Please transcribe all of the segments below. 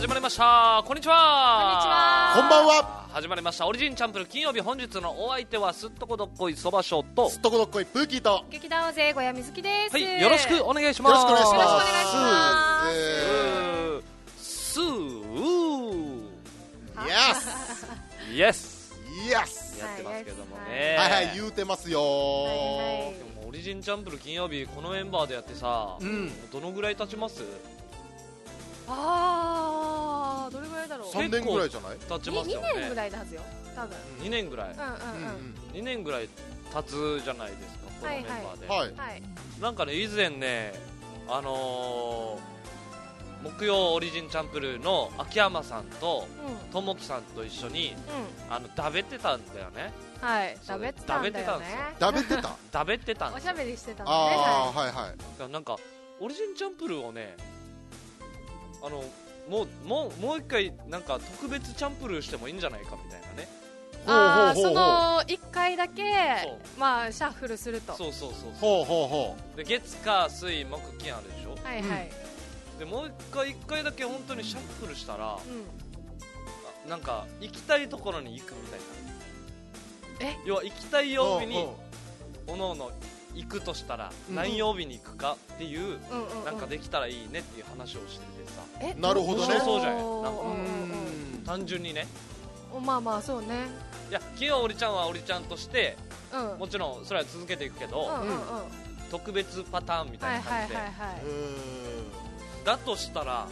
始まりました。こんにちは。 こんばんは。 始まりましたオリジンチャンプル金曜日。本日のお相手はすっとこどっこいそばしょとすっとこどっこいプーキーと劇団勢小谷瑞希です。 はい、よろしくお願いします。 よろしくお願いします。 よろしくお願いします。 スーイエスイエスやってますけどもね。 はいはい言うてますよ。 はいでもオリジンチャンプル金曜日このメンバーでやってさ、どのぐらい経ちます？ どれぐらいだろう。 3年ぐらいじゃない？ 経ちますよね。 2年ぐらいのはずよ多分。 2年ぐらい、2年ぐらい経つじゃないですか、このメンバーで。 はいなんかね、以前ね、木曜オリジンチャンプルーの秋山さんとともきさんと一緒にだべってたんだよね。 はい、だべってたんだよね。 だべってただべってたんですよ。 おしゃべりしてたんだね。 ああはいはい。 なんかオリジンチャンプルーをね、もう一回なんか特別チャンプルーしてもいいんじゃないかみたいなね。 その1回だけまあシャッフルすると。 そうほうで月火水木金あるでしょ。 はいはい。 でもう一回だけ本当にシャッフルしたら、なんか行きたいところに行くみたいな。要は行きたい曜日におのおの行くとしたら何曜日に行くかっていうなんかできたらいいねっていう話をしててさ。 なるほどね。 そうじゃない。なんか単純にね。 まあまあそうね。 いや昨日オリちゃんはオリちゃんとしてもちろんそれは続けていくけど、特別パターンみたいな感じで。だとしたら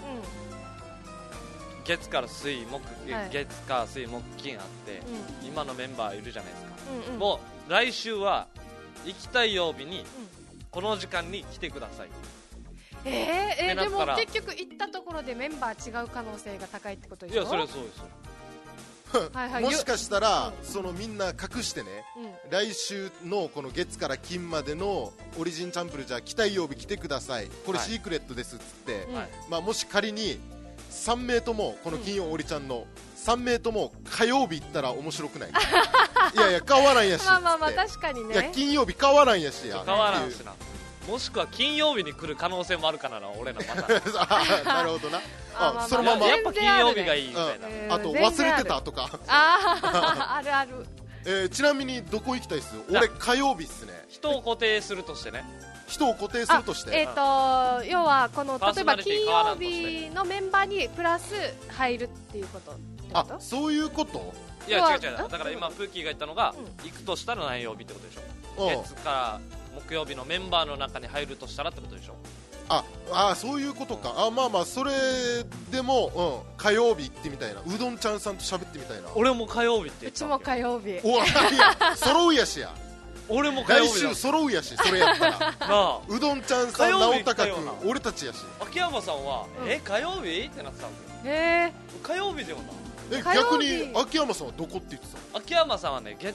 月から水木金あって今のメンバーいるじゃないですか。もう来週は行きたい曜日にこの時間に来てください。 でも結局行ったところでメンバー違う可能性が高いってことでしょ。 いやそれはそうですよ。 もしかしたらそのみんな隠してね、来週のこの月から金までのオリジンチャンプルじゃ来たい曜日来てください、これシークレットですっつって、もし仮に3名ともこの金曜オリちゃんの3名とも火曜日行ったら面白くない？いやいや変わらんやし。 まあ確かにね。 いや金曜日変わらんやしや。 変わらんしな。もしくは金曜日に来る可能性もあるからな、俺らまた。 なるほどな。そのままやっぱ金曜日がいいみたいな。 あと忘れてたとか。 あるある。 ちなみにどこ行きたいっす？俺火曜日っすね。 人を固定するとしてね。 人を固定するとして。 要はこの例えば金曜日のメンバーにプラス入るっていうこと。 あ、そういうこと？ いや違う。だから今プーキーが言ったのが行くとしたら何曜日ってことでしょ。月から木曜日のメンバーの中に入るとしたらってことでしょ。 そういうことか。まあそれでも、火曜日行ってみたいな。うどんちゃんさんと喋ってみたいな。 俺も火曜日って言った。 うちも火曜日。 いや揃うやしや。 俺も火曜日。 来週揃うやし、それやったら。うどんちゃんさん、直高君、俺たちやし。 秋山さんは火曜日ってなってたんですよ。 火曜日でもな。 逆に秋山さんはどこって言ってた？ 秋山さんはね月。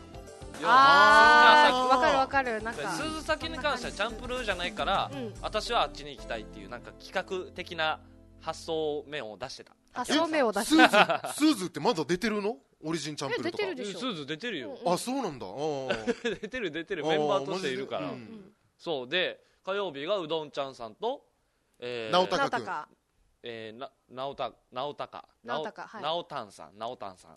わかる。なんか鈴先に関してはチャンプルーじゃないから、私はあっちに行きたいっていうなんか企画的な発想面を出してた。 発想面を出してた。 スーズってまだ出てるの？オリジンチャンプルーとか。 出てるでしょ。 スーズ出てるよ。 そうなんだ。 出てるメンバーとしているから。そうで火曜日がうどんちゃんさんと直高君、 直たんさん直たんさん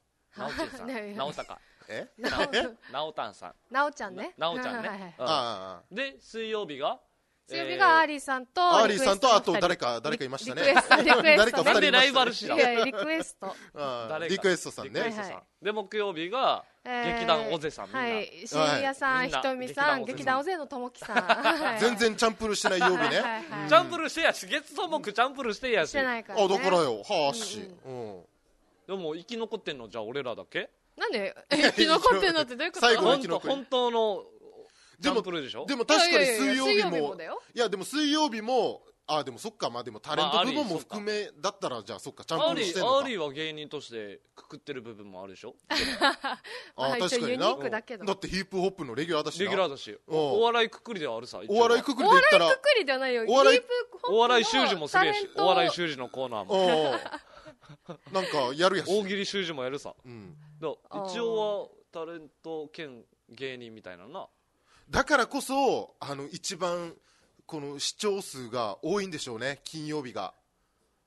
直ちゃんね。 で水曜日が水曜日がアーリーさんとあと誰かいましたね。 誰か2人いましたね。 なんでライバル視だ。 リクエストさんね。 で木曜日が劇団おぜさん。 しんやさん、ひとみさん、劇団おぜのともきさん。 全然チャンプルしてない曜日ね。 チャンプルしてやし、月と木チャンプルしてやし。 してないからね。 だからよ、はあし。 でも生き残ってんのじゃあ俺らだけ？ なんで生き残ってんのってどういうこと？ 最後の生き残り。 本当のチャンプルでしょ？ でも確かに水曜日も、いやでも水曜日も、でもそっか、でもタレント部分も含めだったら、じゃあそっか、チャンプルしてんのか。 アーリーは芸人としてくくってる部分もあるでしょ。 確かにな。だってヒップホップのレギュラーだし。お笑いくくりではあるさ。 お笑いくくりで言ったら、 お笑いくくりではないよ。 お笑い習字もするやし、お笑い習字のコーナーもなんかやるやし、 大喜利習字もやるさ。一応はタレント兼芸人みたいなな。 だからこそ一番この視聴数が多いんでしょうね、金曜日が。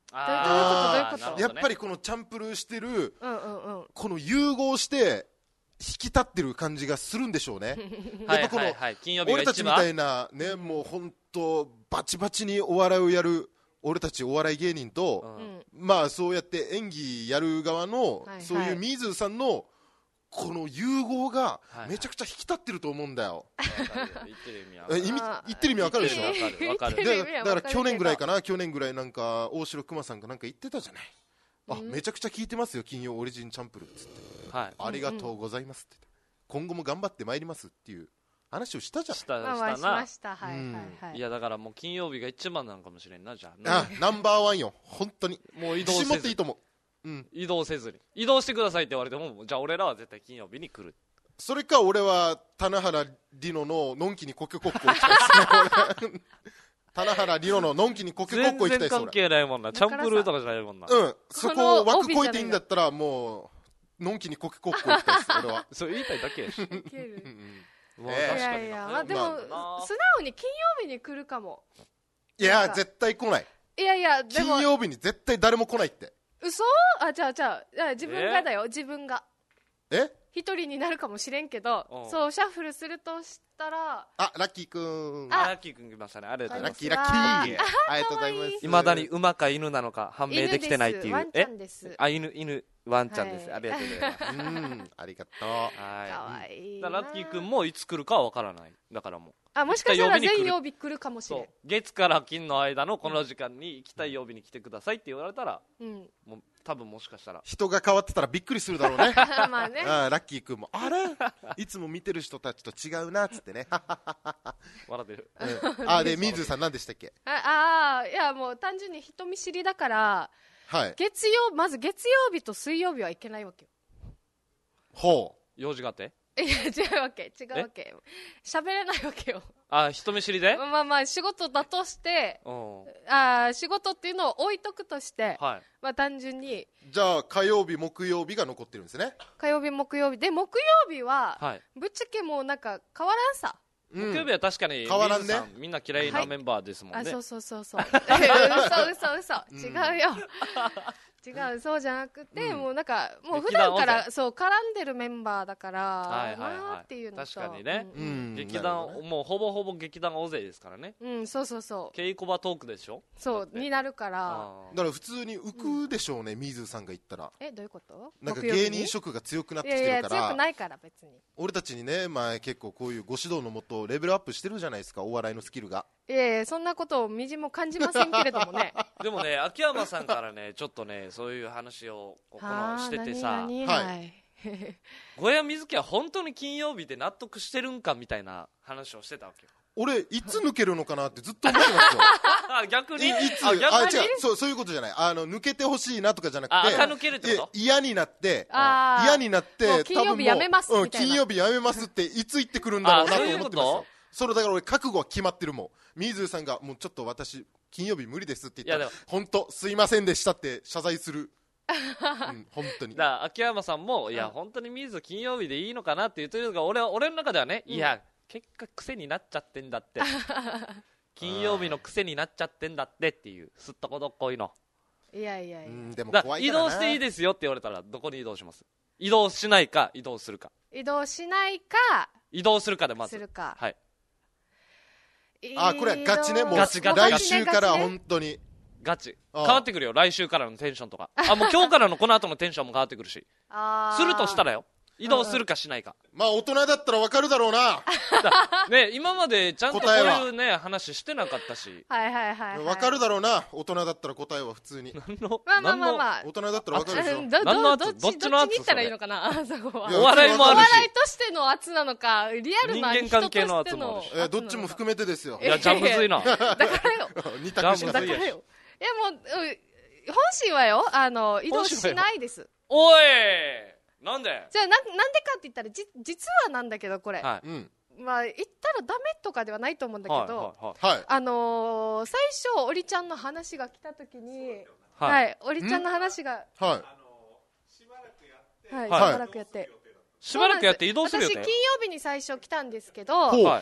どういうことやっぱりこのチャンプルーしてる、この融合して引き立ってる感じがするんでしょうねやっぱこの、俺たちみたいなね、もう本当バチバチにお笑いをやる俺たちお笑い芸人と、まあそうやって演技やる側の、そういうミーズーさんのこの融合がめちゃくちゃ引き立ってると思うんだよ。言ってる意味わかるでしょ。だから去年ぐらいかな、去年ぐらいなんか大城熊さんがなんか言ってたじゃない。めちゃくちゃ聞いてますよ金曜オリジンチャンプルっつって、ありがとうございますって、今後も頑張ってまいりますっていう話をしたじゃん。 しました。 いやだからもう金曜日が一番なのかもしれんな。じゃあナンバーワンよ本当に。 もう移動せず自信持っていいと思う。 移動せずに移動してくださいって言われても、じゃあ俺らは絶対金曜日に来る。 それか俺は棚原里乃ののんきにコケコッコ行きたいですね棚原里乃ののんきにコケコッコ行きたいです。 全然関係ないもんな。チャンプルーとかじゃないもんな。 そこを枠越えていいんだったらもうのんきにコケコッコ行きたいです俺は。 そう言いたいだけやしいやでも素直に金曜日に来るかも。 いや絶対来ない。 いやでも金曜日に絶対誰も来ないって。 嘘？じゃあ自分がだよ。自分が一人になるかもしれんけど、そうシャッフルするとしたら、 ラッキーくん。 ラッキーくん来ましたね。ありがとうございます。 ラッキーありがとうございます。 未だに馬か犬なのか判明できてないっていう。 ワンちゃんです。 犬ワンちゃんです。ありがとうございます。 ありがとう。 かわいい。 ラッキーくんもいつ来るかはわからない。だからもう。 もしかしたら全曜日来るかもしれん。 月から金の間のこの時間に行きたい曜日に来てくださいって言われたら、もう多分もしかしたら人が変わってたらびっくりするだろうね。 まあね。 ラッキーくんもあれいつも見てる人たちと違うなっつってね。 笑ってる。 でミーズーさん何でしたっけ。 いやもう単純に人見知りだから、まず月曜日と水曜日はいけないわけよ。 ほう。用事があって。 いや違うわけ喋れないわけよ。 人見知りでまあ仕事だとして仕事っていうのを置いとくとして、まあ単純にじゃあ火曜日木曜日が残ってるんですね。 火曜日木曜日で、木曜日はぶっちゃけもうなんか変わらんさ。 木曜日は確かに変わらんね。 みんな嫌いなメンバーですもんね。 そう嘘違うよ違う、そうじゃなくて、もうなんかもう普段からそう絡んでるメンバーだからなっていうのと。 確かにね。劇団もうほぼほぼ劇団大勢ですからね。そう稽古場トークでしょ。 そうになるから。 だから普通に浮くでしょうね。ミーズーさんが言ったら。 どういうこと？ なんか芸人色が強くなってきてるから。いや強くないから別に。 俺たちにね、結構こういうご指導のもとレベルアップしてるじゃないですか、お笑いのスキルが。 そんなことをみじも感じませんけれどもね。 でもね、秋山さんからね、ちょっとね、そういう話をしててさ、小山瑞希は本当に金曜日で納得してるんかみたいな話をしてたわけよ。 俺いつ抜けるのかなってずっと思ってますよ。 逆に違う、そういうことじゃない。抜けてほしいなとかじゃなくて、 抜けるってこと？ 嫌になって金曜日やめますみたいな。 金曜日やめますっていつ言ってくるんだろうなと思ってますよ。それだから俺覚悟は決まってるもん。ミーズーさんがもうちょっと私金曜日無理ですって言ったら、本当すいませんでしたって謝罪する。本当に。 だから秋山さんもいや本当にミーズー金曜日でいいのかなって言ってるのが、俺の中ではね、いや結果癖になっちゃってんだって。金曜日の癖になっちゃってんだってっていう、すっとこどっこいの。 いやでも怖い移動していいですよって言われたらどこに移動します？移動しないか移動するか。 移動しないか移動するかでまず。 するか。 はい。 これはガチね。もうガチ来週から本当にガチ変わってくるよ。来週からのテンションとか、もう今日からのこの後のテンションも変わってくるし。するとしたらよ、移動するかしないか。 大人だったら分かるだろうな。 ね、今までちゃんとこういうね話してなかったし。 分かるだろうな。大人だったら答えは普通に。 まあ大人だったら分かるでしょ。 どっちに行ったらいいのかな。 お笑いもあるし、 お笑いとしての圧なのか、リアルな人としての圧もあるし。 どっちも含めてですよ。 いや、じゃむずいな。 だからよ。 二択しかない。 いやもう本心はよ、移動しないです。 おい、なんで？ じゃあなんでかって言ったら実はなんだけど、これ、まあ言ったらダメとかではないと思うんだけど、最初おりちゃんの話が来た時に、おりちゃんの話がしばらくやって移動する予定。 私金曜日に最初来たんですけど、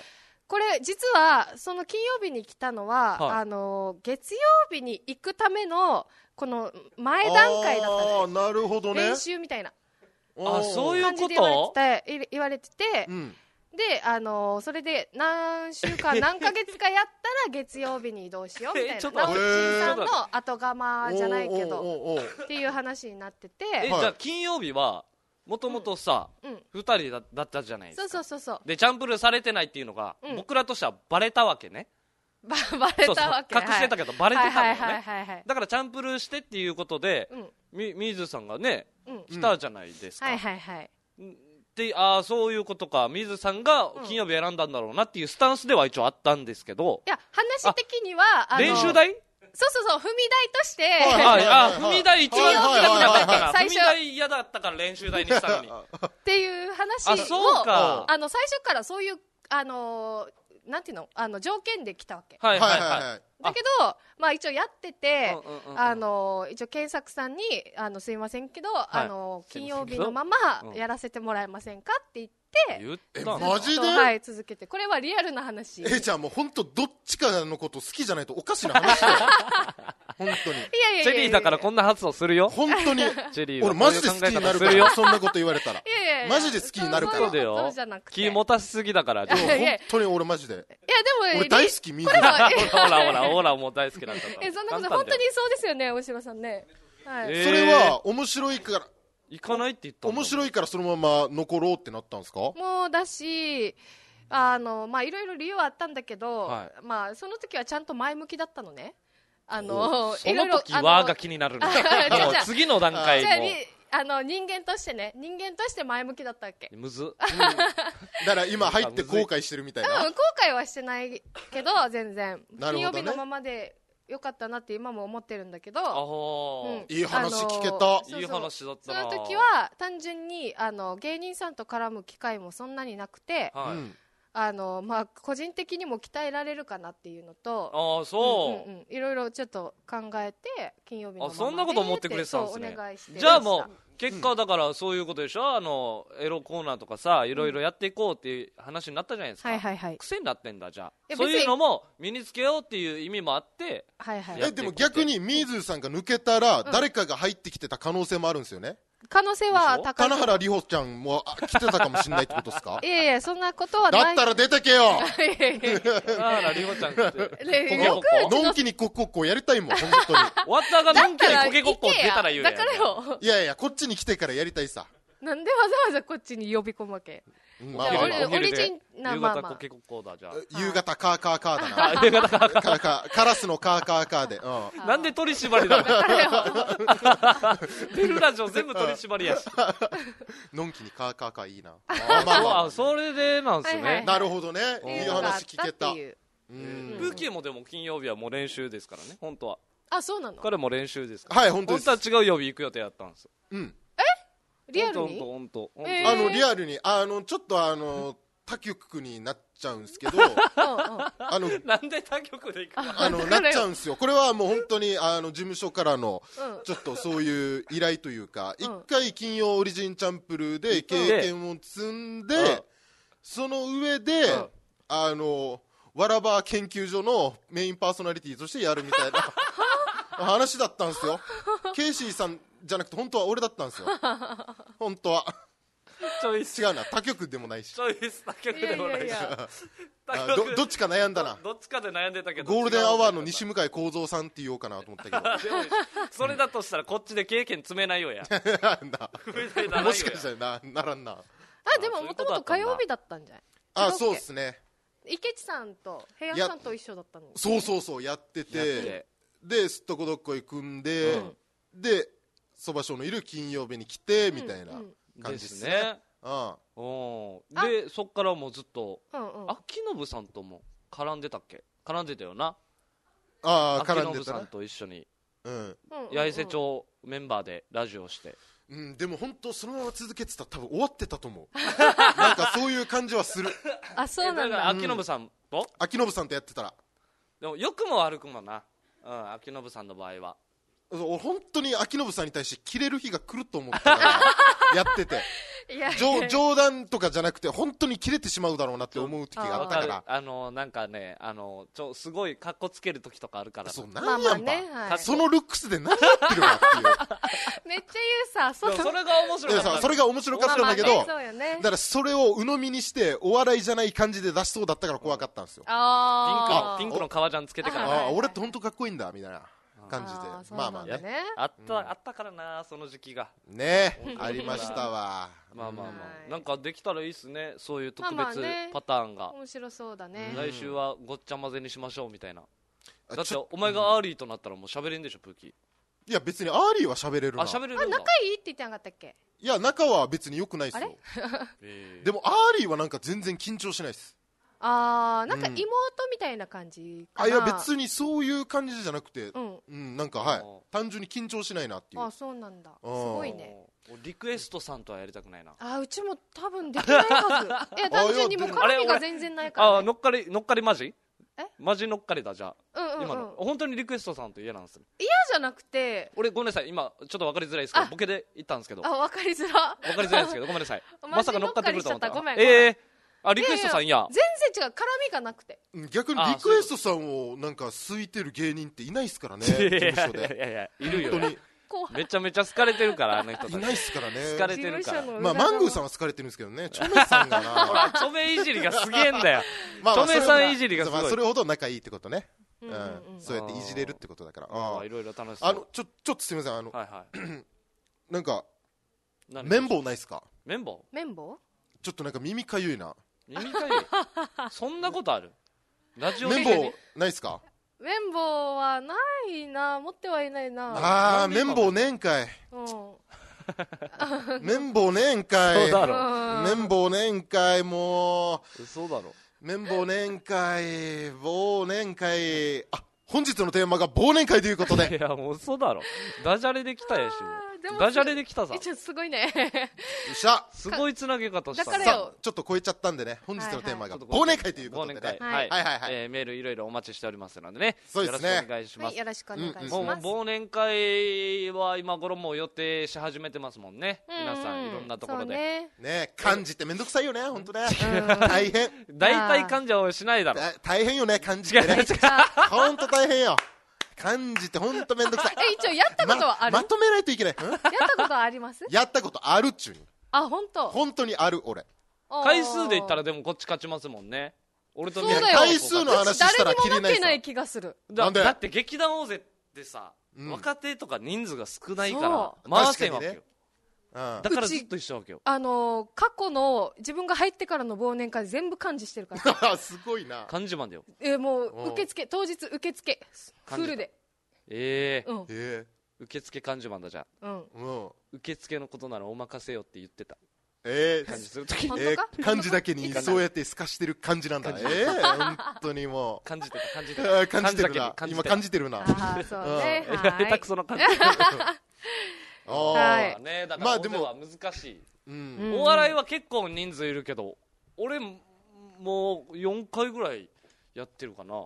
これ実はその金曜日に来たのは、月曜日に行くためのこの前段階だったんです。 なるほどね。 練習みたいなそういうこと言われてて、でそれで何週間何ヶ月かやったら月曜日に移動しようみたいな直進さんの後釜じゃないけどっていう話になってて、 じゃあ金曜日はもともとさ、2人だったじゃないですか。 そうでチャンプルーされてないっていうのが、僕らとしてはバレたわけね。 バレたわけ。 隠してたけどバレてたのよね。だからチャンプルーしてっていうことで、水さんがね、来たじゃないですか。で、そういうことか。水さんが金曜日選んだんだろうなっていうスタンスでは一応あったんですけど。 いや、話的には練習台？ そう、踏み台として。 踏み台一番好きだったから。踏み台嫌だったから練習台にしたのに。 っていう話を、最初からそういう、なんていうの条件で来たわけ。だけど、まあ一応やってて、一応検索さんに、すいませんけど、金曜日のままやらせてもらえませんかって言って、 マジで？ はい、続けて。これはリアルな話。 じゃあもう本当どっちかのこと好きじゃないとおかしな話だよ。本当に。 チェリーだからこんな発想するよ。 本当に。 チェリーは俺マジで好きになるから、そんなこと言われたら。マジで好きになるから。 そうだよ。気持たしすぎだから。 本当に俺マジで。いやでも俺大好き、水。ほら、もう大好きなんだった。 そんなこと本当にそうですよね、大城さんね。 それは面白いから。 行かないって言ったの？ 面白いからそのまま残ろうってなったんですか？ もうだし、まあいろいろ理由はあったんだけど、まあその時はちゃんと前向きだったのね。 その時はが気になるの。次の段階も。 人間として前向きだったわけ。 むず。 だから今入って後悔してるみたいな。 後悔はしてないけど全然。金曜日のままで。よかったなって今も思ってるんだけど、 いい話聞けた。 いい話だったな。 その時は単純に芸人さんと絡む機会もそんなになくて、まあ個人的にも鍛えられるかなっていうのと、いろいろちょっと考えて金曜日のままでそんなこと思ってくれてたんですね。 お願いして。 じゃあもう結果だからそういうことでしょ。エロコーナーとかさ、いろいろやっていこうっていう話になったじゃないですか。癖になってんだ。じゃあそういうのも身につけようっていう意味もあって。 でも逆に水さんが抜けたら誰かが入ってきてた可能性もあるんですよね。 可能性は高い。 金原里穂ちゃんも来てたかもしれないってことですか？ いやいや、そんなことはない。 だったら出てけよ。 金原里穂ちゃんってのんきにコケコッコやりたいもん、本当に。 終わったがのんきにコケコッコ出たら言うやん。 だからよ。 いやいや、こっちに来てからやりたいさ。 なんでわざわざこっちに呼び込むわけ？オリジンな、まあまあ。 夕方カーカーカーだな。夕方カーカーカー。カラスのカーカーカーで。 なんで取り締まりだろ。出るラジオ全部取り締まりやし。 のんきにカーカーカーいいな。 それでなんですね。 なるほどね。いい話聞けた。 ブーキーもでも金曜日はもう練習ですからね、本当は。 あ、そうなの？ 彼も練習ですから。 はい、本当です。 本当は違う曜日行く予定やったんですよ。 リアルに？ 本当。 リアルにちょっと他局になっちゃうんですけど、 なんで他局で行くの？ なっちゃうんですよ。これはもう本当に事務所からのちょっとそういう依頼というか、一回金曜オリジンチャンプルーで経験を積んで、その上でわらば研究所のメインパーソナリティとしてやるみたいな話だったんですよ。ケイシーさんじゃなくて本当は俺だったんですよ。本当は。違うな、他局でもないし。 他局でもないし。 どっちか悩んだな。 どっちかで悩んでたけど。 ゴールデンアワーの西向井幸三さんって言おうかなと思ったけど。 それだとしたらこっちで経験積めないよや。 もしかしたらならんな。 でももともと火曜日だったんじゃない？ そうっすね。 池地さんと平野さんと一緒だったの。 そうやってて、ですっとこどっこい組んで、でそば賞のいる金曜日に来てみたいな感じですね。でそっからもうずっと秋信さんとも絡んでたっけ？絡んでたよな。秋信さんと一緒に八重瀬町メンバーでラジオして。 でも本当そのまま続けてたら多分終わってたと思う。なんかそういう感じはする。 あ、そうなんだ。 秋信さんとやってたら。 でも良くも悪くもな。秋信さんの場合は本当に秋信さんに対してキレる日が来ると思ったからやってて冗談とかじゃなくて本当にキレてしまうだろうなって思う時があったからなんかねすごいカッコつける時とかあるからそうなんやんば、そのルックスで何やってるわっていうめっちゃ言うさそれが面白かったそれが面白かったんだけど、だからそれを鵜呑みにしてお笑いじゃない感じで出しそうだったから怖かったんですよ。 ピンクの革ジャンつけてから俺って本当かっこいいんだみたいな感じで、まあまあね、 あったからな、その時期がねありましたわ。 まあなんかできたらいいっすね、そういう特別パターンが。 面白そうだね。 来週はごっちゃ混ぜにしましょうみたいな。だってお前がアーリーとなったらもう喋れんでしょ、プーキー。 いや別にアーリーは喋れるな。 喋れるんだ。 仲いいって言ってなかったっけ。 いや仲は別に良くないっすよでもアーリーはなんか全然緊張しないっす。 なんか妹みたいな感じかな。 いや別にそういう感じじゃなくて、なんか単純に緊張しないなっていう。 そうなんだ、すごいね。 リクエストさんとはやりたくないな。 うちも多分できないはず。いや単純にもう絡みが全然ないからね。 乗っかりマジ乗っかりだ。じゃあ今の本当にリクエストさんと嫌なんですよ。 嫌じゃなくて、 俺ごめんなさい、今ちょっと分かりづらいですけどボケで言ったんですけど、 分かりづらいですけどごめんなさいまさか乗っかってくると思ったら。 ごめんリクエストさんや全然違う、絡みがなくて。 逆にリクエストさんをなんか好いてる芸人っていないっすからね、事務所で。 いるよ、めちゃめちゃ好かれてるから、あの人たちいないっすからね。 好かれてるから。 マングーさんは好かれてるんですけどね、チョメさんがなほら、チョメいじりがすげえんだよ。チョメさんいじりがすごい。 それほど仲いいってことね。そうやっていじれるってことだから。 いろいろ楽しそう。 ちょっとすみません、なんか綿棒ないっすか。 綿棒ちょっとなんか耳かゆいな。 耳かゆいそんなことある。ラジオ綿棒ないっすか。 綿棒はないな、持ってはいないな。 綿棒ねんかい。綿棒ねんかい。 そうだろ。 綿棒ねんかい。もう嘘だろ。 綿棒年会、忘年会。本日のテーマが忘年会ということで。 いやもう嘘だろ。ダジャレできたやし。ダジャレできたさ。 すごいね。 よっしゃ。 すごいつなげ方した。 さあちょっと超えちゃったんでね、本日のテーマが忘年会ということでね。 メールいろいろお待ちしておりますのでね。 そうですね。 よろしくお願いします。よろしくお願いします。 忘年会は今頃もう予定し始めてますもんね。皆さんいろんなところで。 ね、漢字ってめんどくさいよね、本当ね。大変。 大体漢字はしないだろ。 大変よね、漢字ってね。本当大変よ。漢字って本当めんどくさい。 一応やったことはある。 まとめないといけない。 やったことはあります。 やったことあるっちゅうに。 本当にある俺。 回数で言ったらでもこっち勝ちますもんね。俺と宮回数の話したらきりないさ。 誰にも負けない気がする。 だって劇団大勢ってさ、若手とか人数が少ないから回せんわけよ。だからずっと一緒わけよ。 過去の自分が入ってからの忘年会全部漢字してるから。すごいな。 漢字までよ。 もう受付当日受付フルで。 受付漢字マンだ。じゃあ受付のことならお任せよって言ってた。漢字するときに漢字だけにそうやって透かしてる感じなんだ。本当にもう感じてるな。今感じてるな。 そうね。 下手くそな感じ。だからでも難しい。お笑いは結構人数いるけど、俺もう4回ぐらいやってるかな。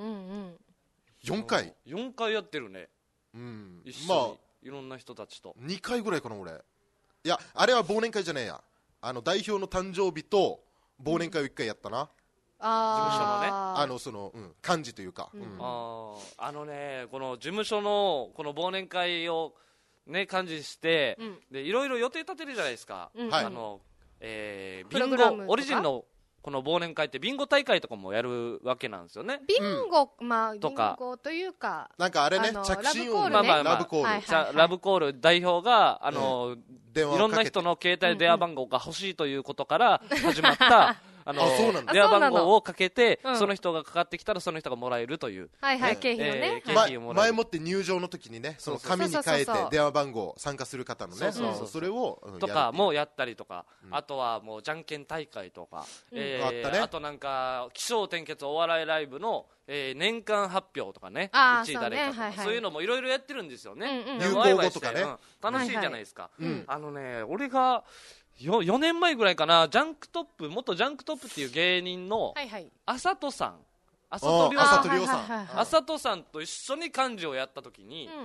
4回やってるね。一緒にいろんな人たちと。 2回ぐらいかな俺。いやあれは忘年会じゃねえや。代表の誕生日と忘年会を1回やったな。 事務所のね。漢字というか。 この事務所のこの忘年会をね感じしてでいろいろ予定立てるじゃないですか。ビンゴオリジンのこの忘年会ってビンゴ大会とかもやるわけなんですよね。 ビンゴというかなんかあれね、着信音ラブコールラブコール代表がいろんな人の携帯電話番号が欲しいということから始まった電話番号をかけてその人がかかってきたらその人がもらえるという景品をね。 前もって入場の時にね、その紙に書いて電話番号参加する方のね、それをとかもやったりとか、あとはもうじゃんけん大会とか、あとなんか起承転結お笑いライブの年間発表とかね、1位誰かとかそういうのもいろいろやってるんですよね。 流行語とかね、 楽しいじゃないですか。俺が4年前ぐらいかな、元ジャンクトップっていう芸人のあさとさんと一緒に幹事をやった時に、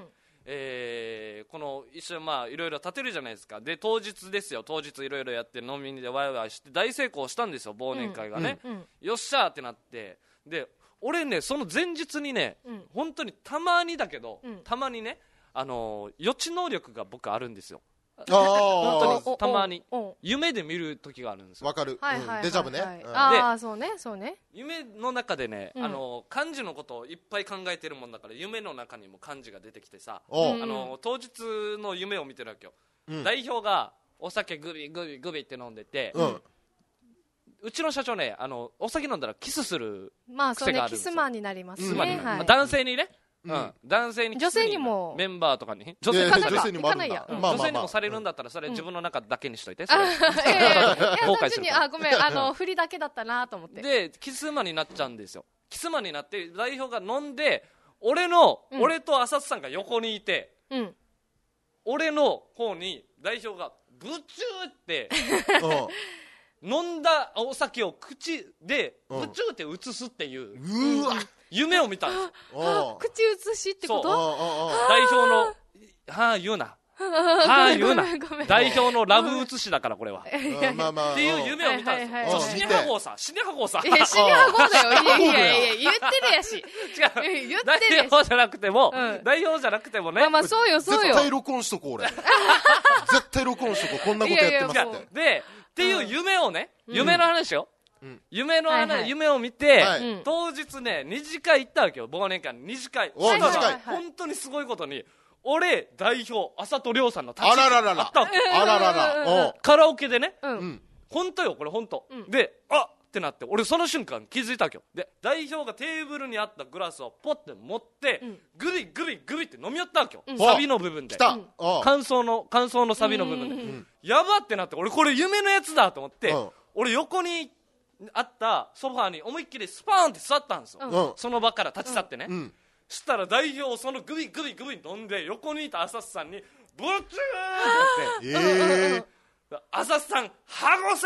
この一緒にまあいろいろ立てるじゃないですか。で当日ですよ、当日いろいろやって飲みでワイワイして大成功したんですよ、忘年会がね、よっしゃーってなって、で俺ねその前日にね、本当にたまにだけど、たまにね予知能力が僕あるんですよ。本当にたまに夢で見る時があるんですよ。 わかる、デジャブね。 ああそうねそうね。 夢の中でね、漢字のことをいっぱい考えてるもんだから、夢の中にも漢字が出てきてさ、当日の夢を見てるわけよ。代表がお酒グビグビグビって飲んでて、うちの社長ねお酒飲んだらキスする癖があるんですよ。 キスマンになりますね。 男性にね、男性に、 女性にもメンバーとかに、 女性にもあるんだ。 女性にもされるんだったらそれ自分の中だけにしといて。後悔するから。 ごめん振りだけだったなと思って。 でキスマンになっちゃうんですよ。キスマンになって代表が飲んで、俺と浅津さんが横にいて、俺の方に代表がブチューって飲んだお酒を口でブチューって移すっていう夢を見たんですよ。 口移しってこと？ 代表の言うな言うな代表のラブ移しだからこれはっていう夢を見たんですよ。死にはごうさ死にはごうさ死にはごうだよ。いや言ってるやし。 違う、代表じゃなくてもね。 まあそうよそうよ。 絶対録音しとこう俺。絶対録音しとこう、こんなことやってますって。 でっていう夢をね、夢の話よ、夢を見て、当日ね2次会行ったわけよ、忘年会の2次会。本当にすごいことに俺代表浅戸亮さんの立ち会いあったわけ。カラオケでね、本当よこれ本当で、ってなって、俺その瞬間気づいたわけよ。で代表がテーブルにあったグラスをポッて持って、グビグビグビって飲み寄ったわけよ、サビの部分で。感想のサビの部分で、やばってなって、俺これ夢のやつだと思って、俺横にあったソファーに思いっきりスパーンって座ったんですよ、その場から立ち去ってね。したら代表そのグビグビグビ飲んで、横にいた浅瀬さんにブチューってやって、浅瀬さんハゴ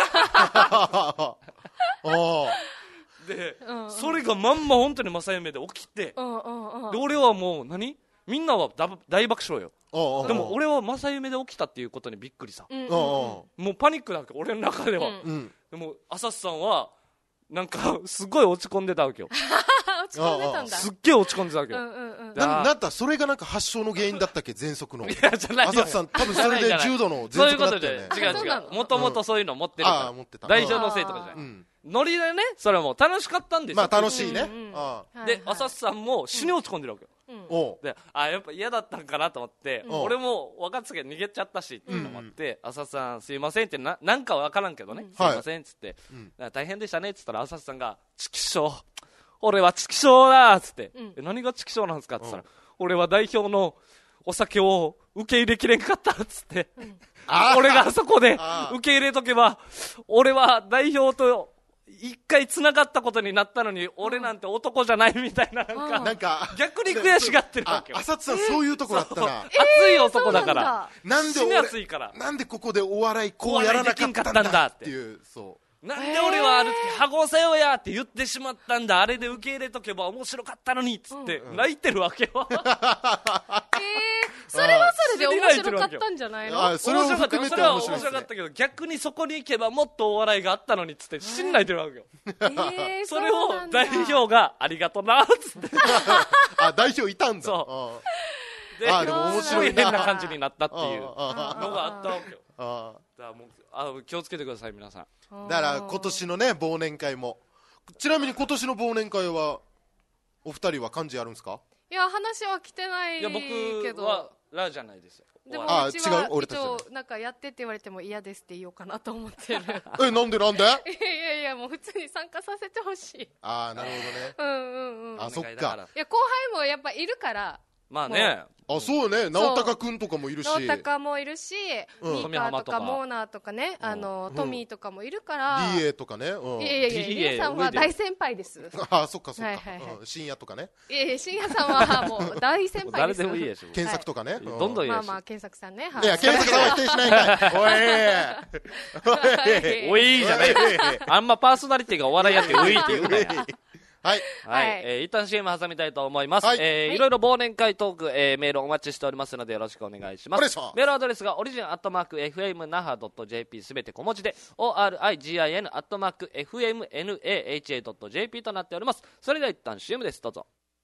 せよで、それがまんま本当に正夢で起きて、で俺はもうみんなは大爆笑よ。でも俺は正夢で起きたっていうことにびっくりさ。もうパニックだわけ俺の中では。でも浅瀬さんはなんかすごい落ち込んでたわけよ。 落ち込んでたんだ。 すっげえ落ち込んでたわけよ。 なんだそれがなんか発症の原因だったっけ、喘息の。 いやじゃないよ。 浅津さん多分それで重度の喘息だったよね。 違うもともとそういうの持ってるから。代表のせいとかじゃない。ノリでね、それも楽しかったんですよ。 まあ楽しいね。 で浅津さんも死に落ち込んでるわけよ。でやっぱ嫌だったんかなと思って、俺も分かってたけど逃げちゃったしっていうのもあって、浅津さんすいませんってなんか分からんけどね、すいませんっつって、大変でしたねっつったら、浅津さんがチキショー俺はチキショーだっつって、何がチキショーなんですかって言ったら、俺は代表のお酒を受け入れきれんかったっつって、俺があそこで受け入れとけば俺は代表と一回繋がったことになったのに、俺なんて男じゃないみたいな、なんか逆に悔しがってるわけよ。 浅津さんそういうとこだったな。 熱い男だから、死に熱いから、 なんでここでお笑いこうやらなかったんだっていう。 なんで俺はハゴせよやって言ってしまったんだ、あれで受け入れとけば面白かったのにっつって泣いてるわけよ。 それはそれで面白かったんじゃないの？ それは面白かったけど、逆にそこに行けばもっとお笑いがあったのにっつって死ん泣いてるわけよ。それを代表がありがとなっつって。 代表いたんだ。 そうでも面白い変な感じになったっていうのがあったわけよ。だからもう気をつけてください皆さん。 だから今年のね忘年会も、ちなみに今年の忘年会はお二人は漢字あるんですか？ いや話は来てないけど。 いや僕はラじゃないですよ。 でもうちは一応なんかやってって言われても嫌ですって言おうかなと思ってる。 なんでいやもう普通に参加させてほしい。 なるほどね。そっか。 いや後輩もやっぱいるから。 まあね、 そうね、直高くんとかもいるし、 直高もいるし、ミーカーとかモーナーとかね、トミーとかもいるから、 DA とかね。 リエさんは大先輩です。 そっか深夜とかね。 深夜さんはもう大先輩です。 誰でもいいでしょ。 検索とかね。 どんどんいいです。 まあ検索さんね。 いや検索さんは否定しないかい。 おいじゃない。あんまパーソナリティがお笑いやっておいって言うなよ。 はい、 一旦 CM 挟みたいと思います。いろいろ忘年会トーク、メールお待ちしておりますのでよろしくお願いします。メールアドレスがorigin@fmnaha.jp すべて小文字で origin@fmnaha.jp となっております。それでは一旦 CM です。どうぞ。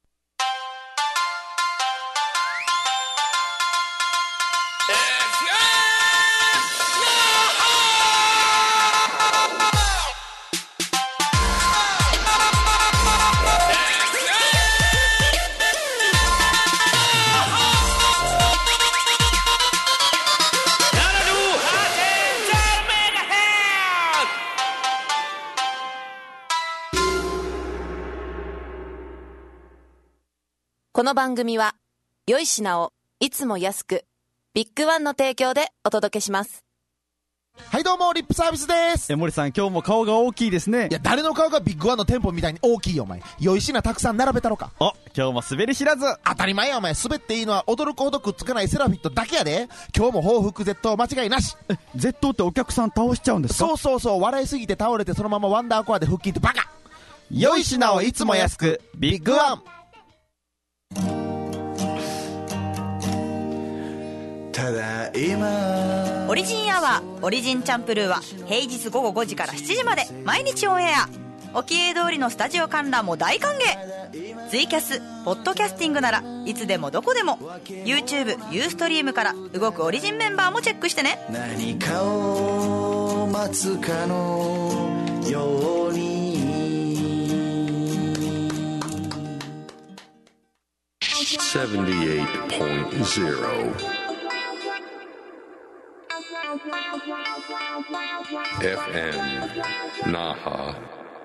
この番組は良い品をいつも安くビッグワンの提供でお届けします。 はいどうもリップサービスです。 森さん今日も顔が大きいですね。 いや誰の顔がビッグワンの店舗みたいに大きいよお前。良い品たくさん並べたろか。 今日も滑り知らず。 当たり前やお前。滑っていいのは驚くほどくっつかないセラフィットだけやで。今日も報復絶倒間違いなし。 絶倒ってお客さん倒しちゃうんですか？ そう笑いすぎて倒れてそのままワンダーコアで腹筋ってバカ。 良い品をいつも安くビッグワン。 ただいまオリジンアワーオリジンチャンプルーは平日午後5時から7時まで毎日オンエア。おきえ通りのスタジオ観覧も大歓迎。ツイキャスポッドキャスティングならいつでもどこでも YouTube ユーストリームから動くオリジンメンバーもチェックしてね。 何かを待つかのように78.0 FM Naha.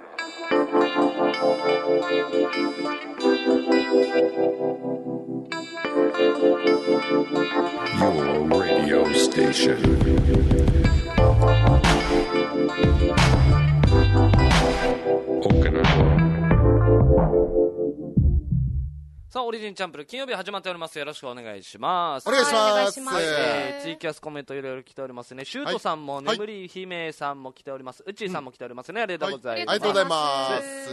Your radio station. Okinawa. さあオリジンチャンプル金曜日始まっております。よろしくお願いします。 お願いします。 ツイキャスコメントいろいろ来ておりますね。シュートさんも、眠り姫さんも来ております。うちーさんも来ておりますね。ありがとうございます。 ありがとうございます。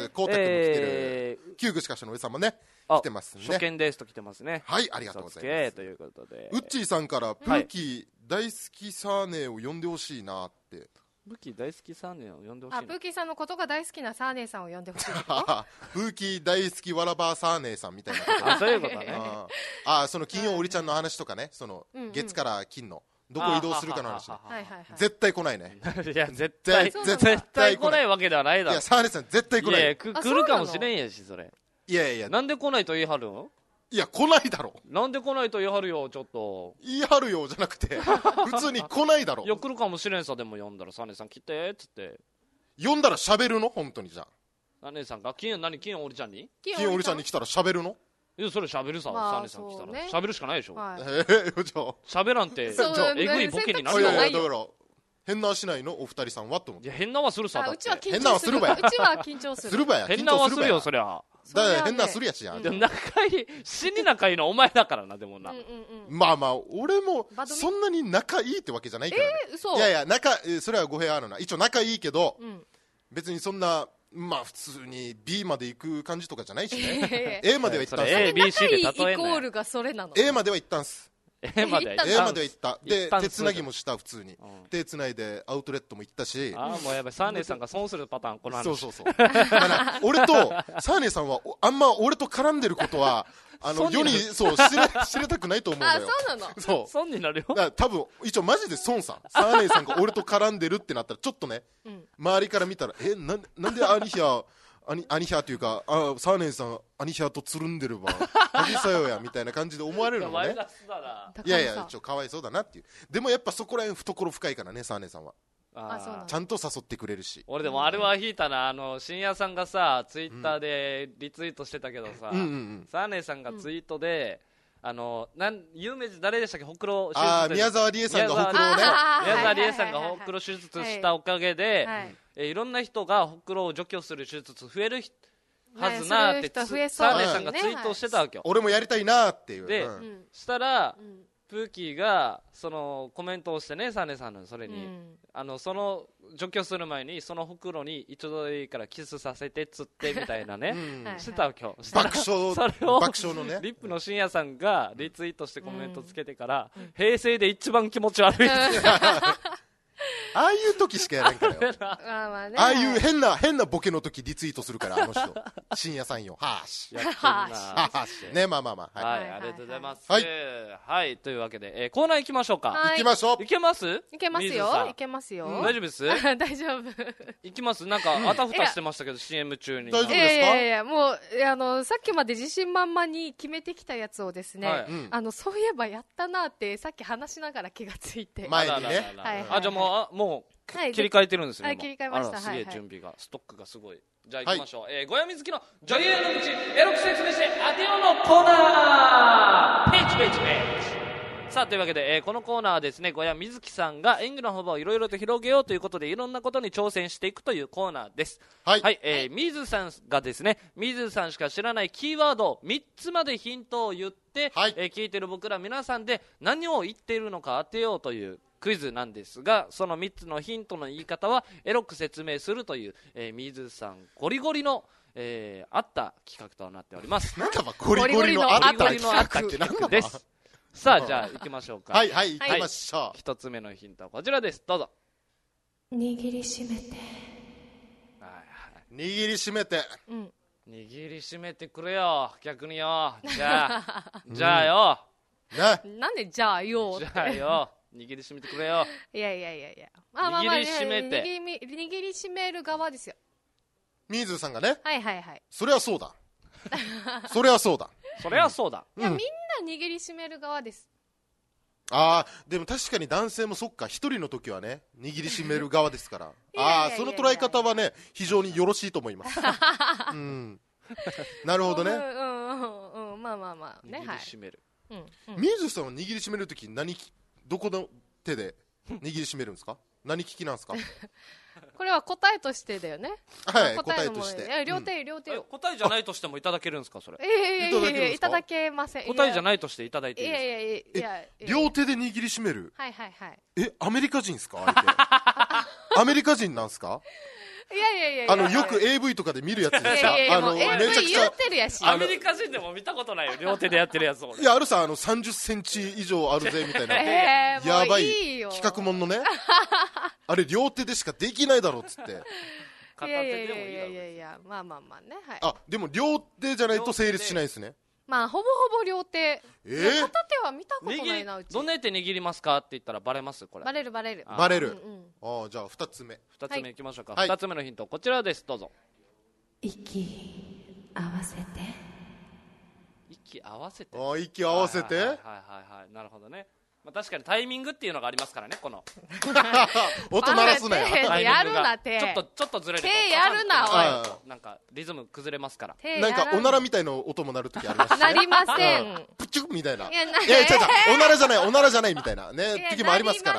コウタ君も来てる。キューグしかしの上さんもね来てますね。 初見ですと来てますね。 はい、ありがとうございます。 ということでうっちーさんからプーキー大好きサーネーを呼んでほしいなって。 ブーキー大好きサーネーを呼んでほしい。 ブーキーさんのことが大好きなサーネーさんを呼んでほしい。 ブーキー大好きわらばーサーネーさんみたいなこと。 そういうことね。 その金曜おりちゃんの話とかね、その月から金のどこ移動するかの話。絶対来ないね。 いや絶対来ないわけではないだろ。 いやサーネーさん絶対来ない。 いや来るかもしれんやしそれ。 いやなんで来ないと言い張るの？ いや来ないだろ。 なんで来ないと言い張るよ。ちょっと言い張るよじゃなくて普通に来ないだろ。 いや来るかもしれんさ。でも呼んだらサネさん来てっつって呼んだら喋るの本当に。じゃあサネさんが金曜おりちゃんに来たら喋るの？いやそれ喋るさ。サネさん来たら喋るしかないでしょ。喋らんてえぐいボケになるよ。 だから変なはしないのお二人さんはと思って。 いや変なはするさ。 うちは緊張する。 変なはするばや。 うちは緊張する。 変なはするよそりゃ。 だから変なするやしや。 仲いい死に仲いいのお前だからな。でもなまあ俺もそんなに仲いいってわけじゃないからね。いやそれは語弊あるな。一応仲いいけど別にそんな普通に B まで行く感じとかじゃないしね。A までは行ったんす。 仲いいイコールがそれなの。 A までは行ったんす。 A までは行った。で手つなぎもした。普通に手つないでアウトレットも行ったし。 もうやばい。サーネーさんが損するパターンこの話。 そう俺とサーネーさんはあんま俺と絡んでることは世に知れたくないと思うのよ。 そうなの。 損になるよ。 多分一応マジで損さ。サーネーさんが俺と絡んでるってなったらちょっとね周りから見たらなんでアニヒャというかサーネーさんアニヒャとつるんでるばアジサヨやみたいな感じで思われるのね。いや一応かわいそうだなっていう。でもやっぱそこら辺懐深いからねサーネーさんは。ちゃんと誘ってくれるし。 俺でもあれは引いたな。深夜さんがさツイッターでリツイートしてたけどさ、サーネーさんがツイートで有名人誰でしたっけ？ほくろ手術。 宮沢りえさんがほくろをね。 宮沢りえさんがほくろ手術したおかげでいろんな人がほくろを除去する手術増えるはずなってサーネーさんがツイートしてたわけよ。 俺もやりたいなっていう。 でしたらプーキーがそのコメントをしてね、サネさんのそれに、その除去する前にその袋に一度でいいからキスさせてっつってみたいなね、してたわけよ。 爆笑それを爆笑のねリップの深夜さんがリツイートしてコメントつけてから、平成で一番気持ち悪いああいう時しかやらんからよああいう変なボケの時リツイートするから、あの人深夜さんよ、はーしね、まあまあまあ、 はい、ありがとうございます。はい、というわけでコーナー行きましょうか。 行きましょう。 いけます？ いけますよ、いけますよ。 大丈夫です？ 大丈夫。 行きます。なんかあたふたしてましたけど CM 中に。 大丈夫ですか？ いやもうさっきまで自信満々に決めてきたやつをですね、そういえばやったなってさっき話しながら気がついて、 前にね。 あ、じゃあもう切り替えてるんですね。 切り替えました。 すげえ準備が、ストックがすごい。じゃあ行きましょう。ゴヤミズキの女優への道エロく説明して当てようのコーナー。ページページページ。さあというわけで、このコーナーはですね、ゴヤミズキさんが演技の幅をいろいろと広げようということでいろんなことに挑戦していくというコーナーです。はい、水さんがですね、水さんしか知らないキーワードを3つまでヒントを言って、聞いてる僕ら皆さんで何を言っているのか当てようというクイズなんですが、その3つのヒントの言い方はエロく説明するという、水さんゴリゴリの、あった企画となっております。 なんかゴリゴリのあった企画って何だです。 さあじゃあ行きましょうか。 はい行きましょう。 1つ目のヒントはこちらです。どうぞ。 握りしめて。 握りしめて。 握りしめてくれよ、逆によ。じゃあよ。 なんでじゃあよ。 じゃあよ。握りしめてくれよ。 いや握りしめて、 握りしめる側ですよ、 水さんがね。 はいそれはそうだそれはそうだいや、みんな握りしめる側です。 でも確かに男性もそっか、一人の時はね握りしめる側ですからその捉え方はね非常によろしいと思いますなるほどね。 まあね、 握りしめる。 水さんは握りしめる時どこの手で握りしめるんですか？何利きなんですか？ これは答えとしてだよね。 はい、答えとして。 両手よ。 答えじゃないとしてもいただけるんですか、それ？ いただけません。 答えじゃないとしていただいていいですか？ 両手で握りしめる。 はい。 アメリカ人ですか？アメリカ人なんですか？ いやよく AV とかで見るやつですか？ めちゃくちゃ言ってるやし。 アメリカ人でも見たことないよ、両手でやってるやつを。 いや、あるさ、30センチ以上あるぜみたいなやばい企画もんのねあれ両手でしかできないだろっつって片手でもいいだろう。 いやまあね、 でも両手じゃないと成立しないですね。 まあほぼほぼ両手。片手は見たことないな、うち。 どんな手握りますかって言ったらバレます？これバレる。 じゃあ2つ目いきましょうか。2つ目のヒントこちらです。どうぞ。 息合わせて。 息合わせて。 息合わせて。 なるほどね。確かにタイミングっていうのがありますからね、この音鳴らすなよ。 やるな、手ちょっとずれると手やるな、 おい。なんかリズム崩れますから。 なんかおならみたいな音も鳴るときありますね。 なりません。 プチュッみたいな。いやおならじゃないみたいなね時もありますから。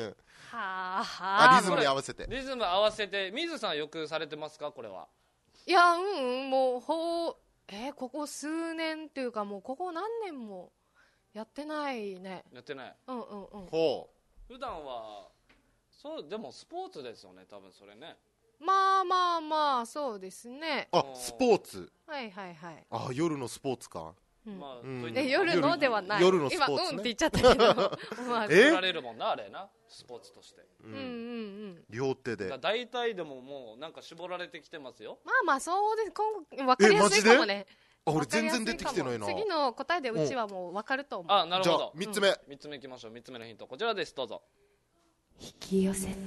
リズムに合わせて。 リズム合わせて。水さんはよくされてますか、これは？ いや、もうここ数年というか、もうここ何年もやってないね。 やってない。 ほう。普段はでもスポーツですよね、多分それね。 まあそうですね。 スポーツ。 はい。 夜のスポーツか。 夜のではない。 夜のスポーツね。 今って言っちゃったけど。 取られるもんな、あれな、スポーツとして。 両手で。 大体でももうなんか絞られてきてますよ。 まあそうです。分かりやすいかもね。 俺全然出てきてないな。 次の答えでうちはもう分かると思う。 なるほど。 じゃあ3つ目。 3つ目いきましょう。3つ目のヒントこちらです。どうぞ。 引き寄せて。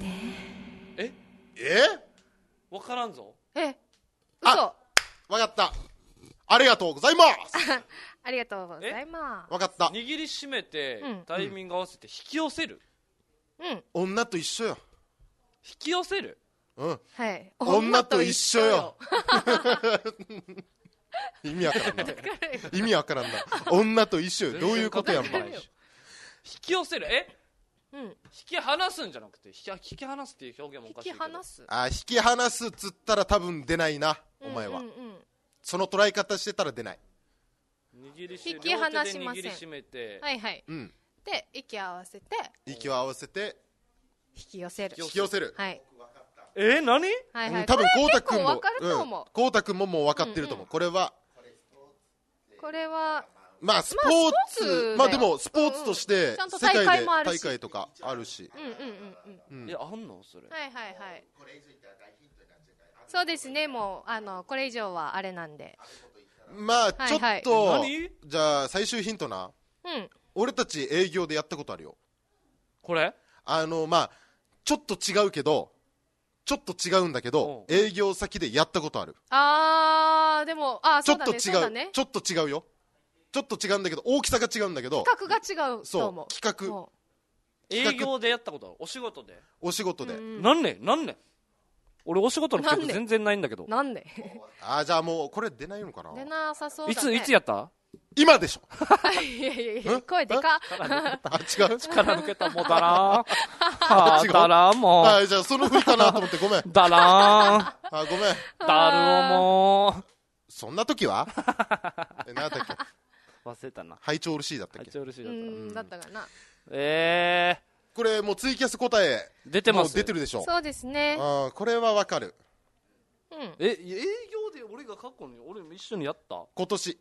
分からんぞ。 嘘。 分かった。ありがとうございますありがとうございます。 分かった。 握りしめてタイミング合わせて引き寄せる。 女と一緒よ。 引き寄せる。 はい。 女と一緒よ。 意味わからんな。女と一緒よ。どういうことやんば。引き寄せる。引き離すんじゃなくて引き離すっていう表現もおかしいけど。 引き離すっつったら多分出ないな、お前は。その捉え方してたら出ない。 引き離しません。 握りしめて。 はい。 て息を合わせて引き寄せる。はい。 何？ はいはい。 多分こうたくんもこうたくんももう分かってると思う。これはまあスポーツ、まあでもスポーツとして世界で大会とかあるし。 あんのそれ。 はいはいはい。そうですね。もうこれ以上はあれなんで。 まあちょっとじゃあ最終ヒントな。俺たち営業でやったことあるよ。 これ？ まあちょっと違うけど、ちょっと違うんだけど、営業先でやったことある。 でもそうだね。 ちょっと違う、ちょっと違うよ。ちょっと違うんだけど、大きさが違うんだけど、 企画が違うと思う。 企画。 営業でやったことある？お仕事で？ お仕事で。 何年？俺お仕事の記憶全然ないんだけど。 なんで？ じゃあもうこれ出ないのかな？ 出なさそうだね。 いつやった？ 今でしょ。 いや声でか。 違う。 力抜けたもうだらー。だらーもう。 じゃあその振りかなと思ってごめん。 だらー。ごめん。 だるおもー。 そんな時は？何だっけ？ 忘れたな。 ハイチョール C だったっけ？ だったかな。 これもうツイキャス答え出てます。 出てるでしょ。 そうですね。 これはわかる。 営業で俺が過去に俺も一緒にやった？ 今年？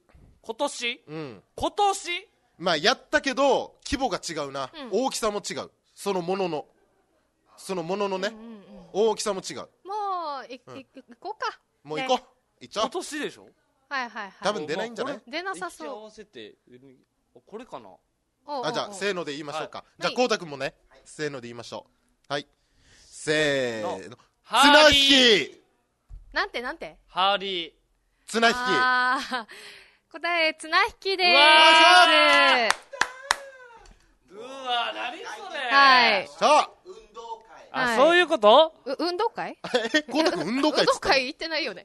まあやったけど規模が違うな。大きさも違う。そのもののね、大きさも違う。 もう行こうか。 もう行こう。行っちゃおう。 今年でしょ？ はいはいはい。 多分出ないんじゃない？ 出なさそう。 合わせてこれかな。 じゃあせーので言いましょうか。じゃあこうたくんもね、せーので言いましょう。はい。せーの。綱引き。 なんて？ ハーリー。 綱引き。 答え綱引きでーす。 うわ何それ。 はい。 さあそういうこと？ 運動会？ こうたくん運動会？ 運動会行ってないよね。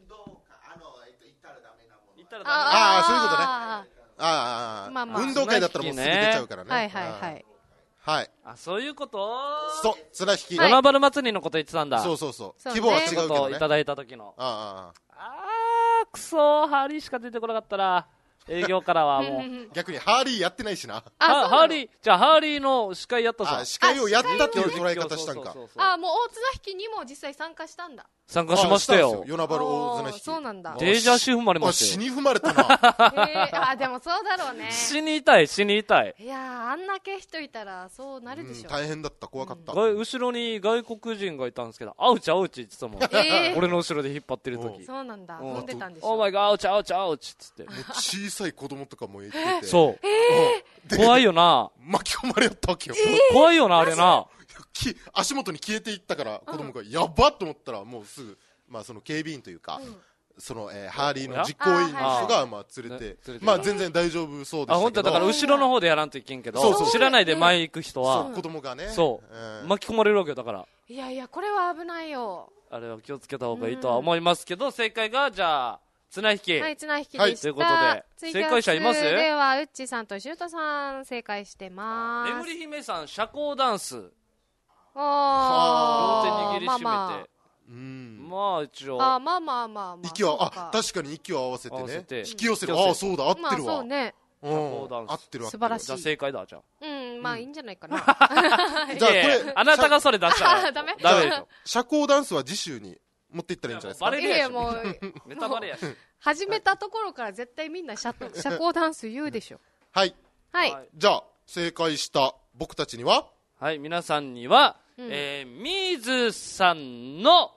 そういうことね。運動会だったらもうすぐ出ちゃうからね。はい。 そういうこと？ そう、綱引き。 与那原祭りのこと言ってたんだ。 そう。規模は違うけどね。 いただいた時の。くそー、ハーリーしか出てこなかったら。営業からはもう逆にハーリーやってないしな。 ハーリーじゃあハーリーの司会やったさ。 司会をやったっていう捉え方したんか。 もう大綱引きにも実際参加したんだ。 参加しましたよ。 与那原大綱引き。 そうなんだ。 デージャーシ踏まれましたよ。死に踏まれたな。 でもそうだろうね。 死に痛い。いやあんだけ人いたらそうなるでしょ。 大変だった、怖かった。 後ろに外国人がいたんですけど、アウチって言ってたもん。俺の後ろで引っ張ってる時。 そうなんだ。踏んでたんでしょ。 オーマイガーアウチっつって。 小さい子供とかもいてて。 そう。怖いよな。 巻き込まれよったわけよ。 怖いよなあれな。 足元に消えていったから子供がやばっと思ったらもうすぐまあその警備員というかそのハーリーの実行委員の人がまあ連れてまあ全然大丈夫そうでしたけど。 本当だから後ろの方でやらんといけんけど知らないで前行く人は子供がね巻き込まれるわけよだから。 いやこれは危ないよ。 あれは気をつけた方がいいとは思いますけど正解がじゃあ綱引き。 はい、綱引きでした。 ということで、正解者います？ では、うっちさんとしゅうとさん、正解してます。 眠り姫さん、社交ダンス。両手握りしめて。まあ、一応。 まあ。 息は、確かに息を合わせてね。引き寄せる。そうだ、合ってるわ。 そうね。 社交ダンス。 合ってるわ。 素晴らしい。 じゃあ正解だ、じゃあ。 まあいいんじゃないかな。 じゃあこれ、 あなたがそれ出したら。 ダメでしょ。 社交ダンスは次週に。持っていったらいいんじゃないですか。 バレるやし。 もうネタバレやし。 始めたところから絶対みんな社交ダンス言うでしょ。 はい。じゃあ正解した僕たちには皆さんにはミーズさんの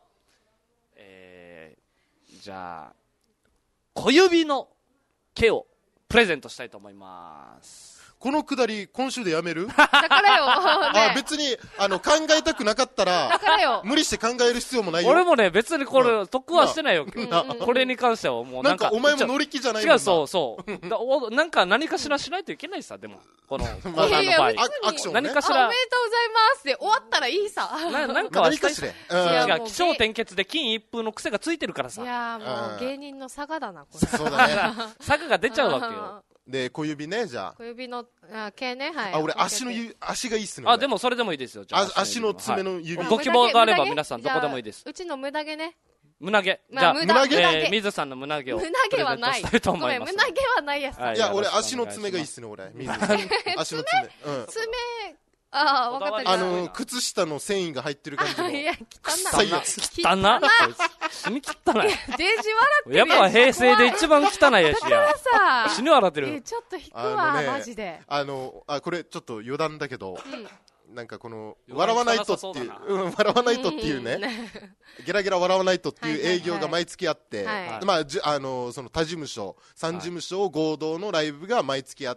じゃあ小指の毛をプレゼントしたいと思います。 このくだり今週でやめる？ だからよ。 別に考えたくなかったら無理して考える必要もないよ。 俺もね別にこれ得はしてないよ。これに関してはもうなんかお前も乗り気じゃないもんな。 違うそうなんか何かしらしないといけないさでもこのコーナーの場合アクションね。 何かしらおめでとうございますで終わったらいいさ。 なんかはしたい。 違う気象転結で金一封の癖がついてるからさ。 いやもう芸人の差がだなこれ。そうだね。 差が出ちゃうわけよ。 で小指ねじゃあ。 小指の毛ねはい。 俺足がいいっすね。 でもそれでもいいですよ。 足の爪の指。 ご希望があれば皆さんどこでもいいです。 うちの無駄毛ね。 胸毛。じゃあ、胸毛水さんの胸毛を。 胸毛はない。ごめん、胸毛はないやつ。 いや、俺、足の爪がいいっすね、俺。水さん。足の爪。 爪、ああ、分かった。 靴下の繊維が入ってる感じの。 いや、 汚いやつ。 汚な。死に汚い。 デージ笑ってるやっぱ平成で一番汚いやしや。死ぬ笑ってる。 ちょっと引くわ、マジで。 これちょっと余談だけど、なんかこの、笑わないとっていう、笑わないとっていうね、ゲラゲラ笑わないとっていう営業が毎月あって、まあ、その他事務所、3事務所合同のライブが毎月あって、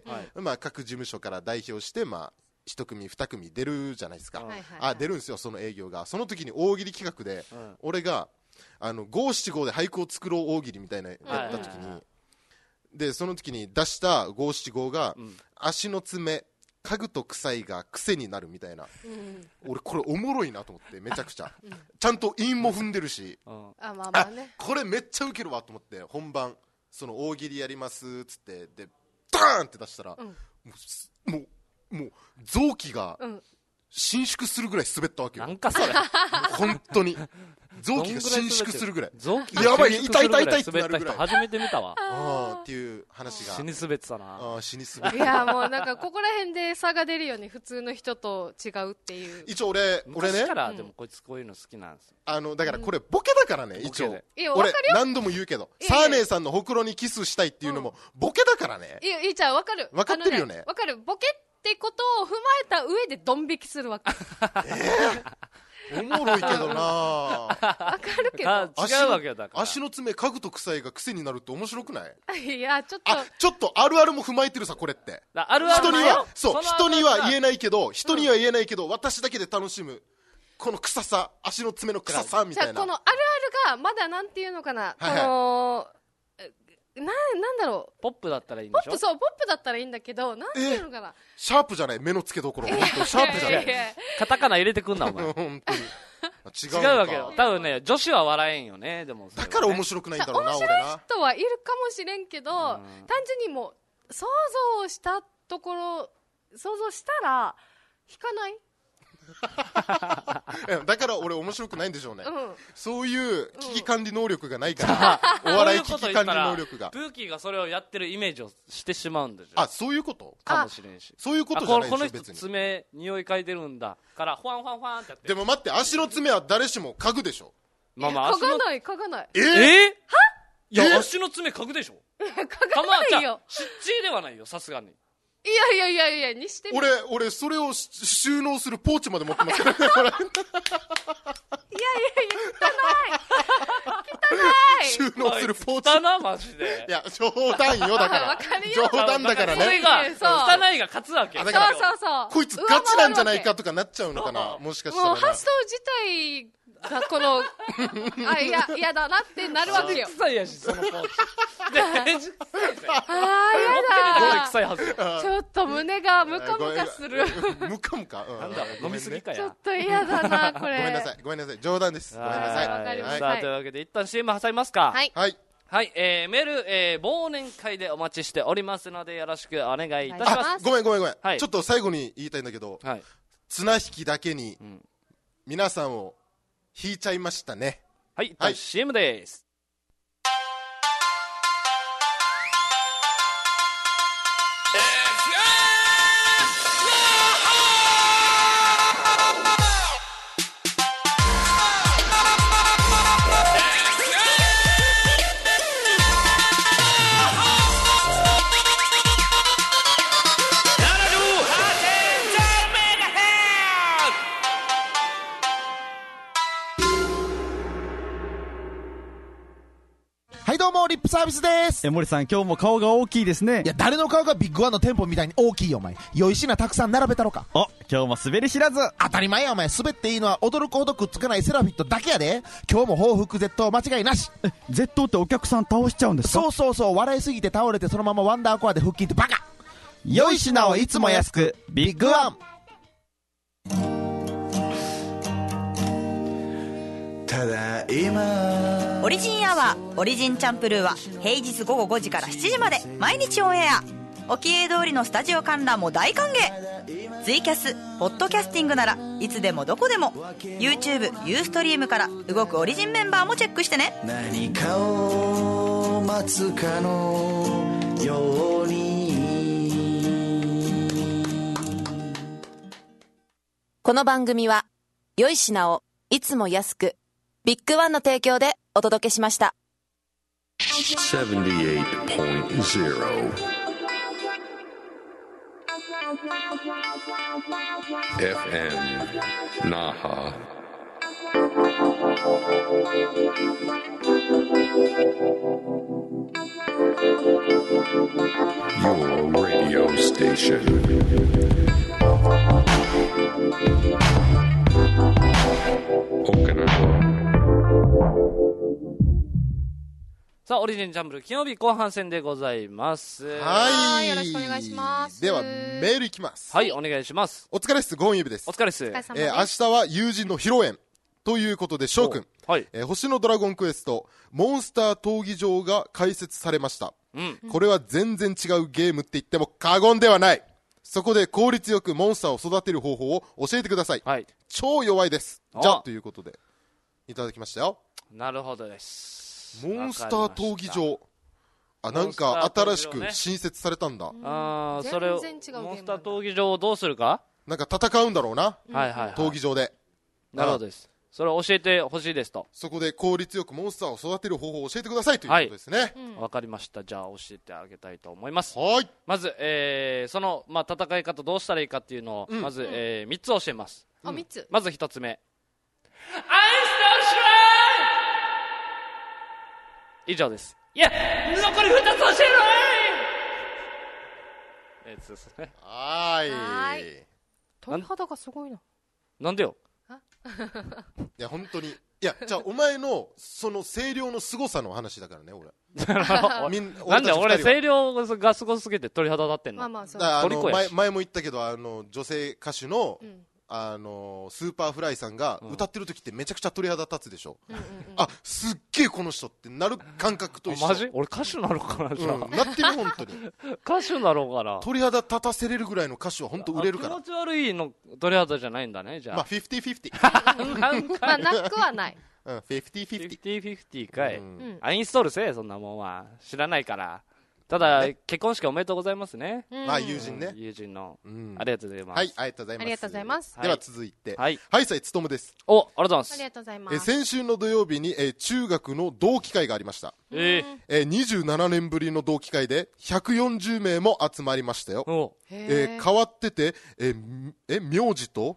まあ、各事務所から代表して、まあ、1組2組出るじゃないですか。出るんですよ、その営業が。その時に大喜利企画で、俺が、五七五で俳句を作ろう大喜利みたいなやった時に、で、その時に出した五七五が、足の爪、家具と臭いが癖になるみたいな、俺これおもろいなと思って、めちゃくちゃ、ちゃんと韻も踏んでるし、これめっちゃウケるわと思って、本番その大喜利やりますっつってでダーンって出したら、もう臓器が伸縮するぐらい滑ったわけよ。 なんかそれ本当に臓器が伸縮するぐらい、やばい、痛い痛い痛いってなるぐらい。 初めて見たわっていう話が。 死に滑ってたな。 死に滑ってた。いや、もうなんかここら辺で差が出るよね、普通の人と違うっていう。 一応俺ね、 昔からでもこいつこういうの好きなんですよ。 だからこれボケだからね、一応俺何度も言うけど、サーネーさんのほくろにキスしたいっていうのもボケだからね。 いいちゃん、分かる、 分かってるよね。 分かる、ボケってことを踏まえた上でドン引きするわけ。 おもろいけどな。 わかるけど違うわけよ。だから足の爪、家具と臭いが癖になるって面白くない？ いや、ちょっとあるあるも踏まえてるさ、これって。 あるある人には言えないけど、私だけで楽しむこの臭さ、足の爪の臭さみたいな。 じゃあこのあるあるがまだなんていうのかな、このなんだろう、 ポップだったらいいんでしょ。 ポップだったらいいんだけど、なんていうのかな、 シャープじゃない、目の付けどころ、本当シャープじゃない。 カタカナ入れてくんなお前。 本当に違うわけよ。多分ね、女子は笑えんよね。でもだから面白くないんだろうな。 面白い人はいるかもしれんけど、単純にもう想像したところ、想像したら引かない。 だから俺面白くないんでしょうね。そういう危機管理能力がないから、お笑い危機管理能力が。 ブーキーがそれをやってるイメージをしてしまうんでしょ。 あ、そういうことかもしれんし。 そういうことじゃないでしょ。 この人爪匂い嗅いでるんだからファンファンファンってやって。 でも待って、足の爪は誰しも嗅ぐでしょ。 まあまあ嗅がない嗅がない。 いや、足の爪嗅ぐでしょ。 嗅がないよ。 湿地ではないよ、さすがに。 いやにしてみ。 俺それを収納するポーチまで持ってますからね。汚い収納するポーチ。 汚マジで。 いや、冗談よ、だから冗談だからね。 それが汚いが勝つわけ。 そうこいつガチなんじゃないかとかなっちゃうのかな、もしかしたら。 もう発想自体がこの嫌だなってなるわけよ。 臭いやし、そのポーチ。 嫌だ。ちょっと胸がムカムカする。 ムカムカ。 なんだ、飲みすぎかや。 ちょっと嫌だな、これ。 ごめんなさい、冗談です。ごめんなさい。 わかりました。 さあ、というわけで一旦 CM 挟みますか。 はい。 はい。 メール、忘年会でお待ちしておりますので、よろしくお願いいたします。 ごめん。ちょっと最後に言いたいんだけど、綱引きだけに皆さんを引いちゃいましたね。 はい、CM です。 リップサービスです。 森さん、今日も顔が大きいですね。 いや、誰の顔がビッグワンの店舗みたいに大きいよ、お前。良い品たくさん並べたろか。 今日も滑り知らず。 当たり前や、お前。滑っていいのは驚くほどくっつかないセラフィットだけやで。今日も報復絶倒間違いなし。 絶倒ってお客さん倒しちゃうんですか？ そう、笑いすぎて倒れてそのままワンダーコアで腹筋ってバカ。 良い品をいつも安く、ビッグワン。 ただ今オリジンアワーオリジンチャンプルーは平日午後5時から7時まで毎日オンエア。 沖永通りのスタジオ観覧も大歓迎。ツイキャス、ポッドキャスティングならいつでもどこでも YouTube、ユーストリームから動くオリジンメンバーもチェックしてね。 何かを待つかのように。 この番組は良い品をいつも安く、ビッグワンの提供でお届けしました。 78.0 FM Naha. Your radio station. さあ、オリジンチャンプル金曜日後半戦でございます。 はい、 よろしくお願いします。 ではメールいきます。 はい、お願いします。 お疲れっす、ゴンユビです。 お疲れっす。 明日は友人の披露宴ということで、翔くん、 はい、 星のドラゴンクエストモンスター闘技場が開設されました、これは全然違うゲームって言っても過言ではない。そこで効率よくモンスターを育てる方法を教えてください、超弱いです。じゃあということでいただきましたよ。 なるほどです。 モンスター闘技場、なんか新しく新設されたんだ。 それをモンスター闘技場をどうするか、 なんか戦うんだろうな、闘技場で。 なるほどです。それを教えてほしいですと。 そこで効率よくモンスターを育てる方法を教えてくださいということですね。 わかりました。じゃあ教えてあげたいと思います。 はい。 まず、その、戦い方どうしたらいいかっていうのを、まず、3つ教えます。 3つ。 まず1つ目、アイストシュライ以上です。いや、残り2つ教えろいですね。 はい。 鳥肌がすごいな。 なんでよ。 いや本当に、いや、じゃあお前のその声量の凄さの話だからね、俺。 なんで俺声量がすごすぎて鳥肌立ってんの。 前も言ったけど、女性歌手のスーパーフライさんが歌ってる時ってめちゃくちゃ鳥肌立つでしょ。あ、すっげえこの人ってなる感覚と一緒。 マジ？俺歌手なのかな。じゃあなってる、本当に歌手なのかな。 鳥肌立たせれるぐらいの歌手は本当売れるから。 気持ち悪いの鳥肌じゃないんだね。じゃあ 50-50 なくはない。 50-50 かい。アインストールせえ、そんなもんは知らないから。ただ結婚式おめでとうございますね。 友人ね。 友人のありがとうございます。 はい、ありがとうございます。では続いて、はいさいつともです。 お、ありがとうございます。 ありがとうございます。 先週の土曜日に中学の同期会がありました。27年ぶりの同期会で140名も集まりましたよ。変わってて名字と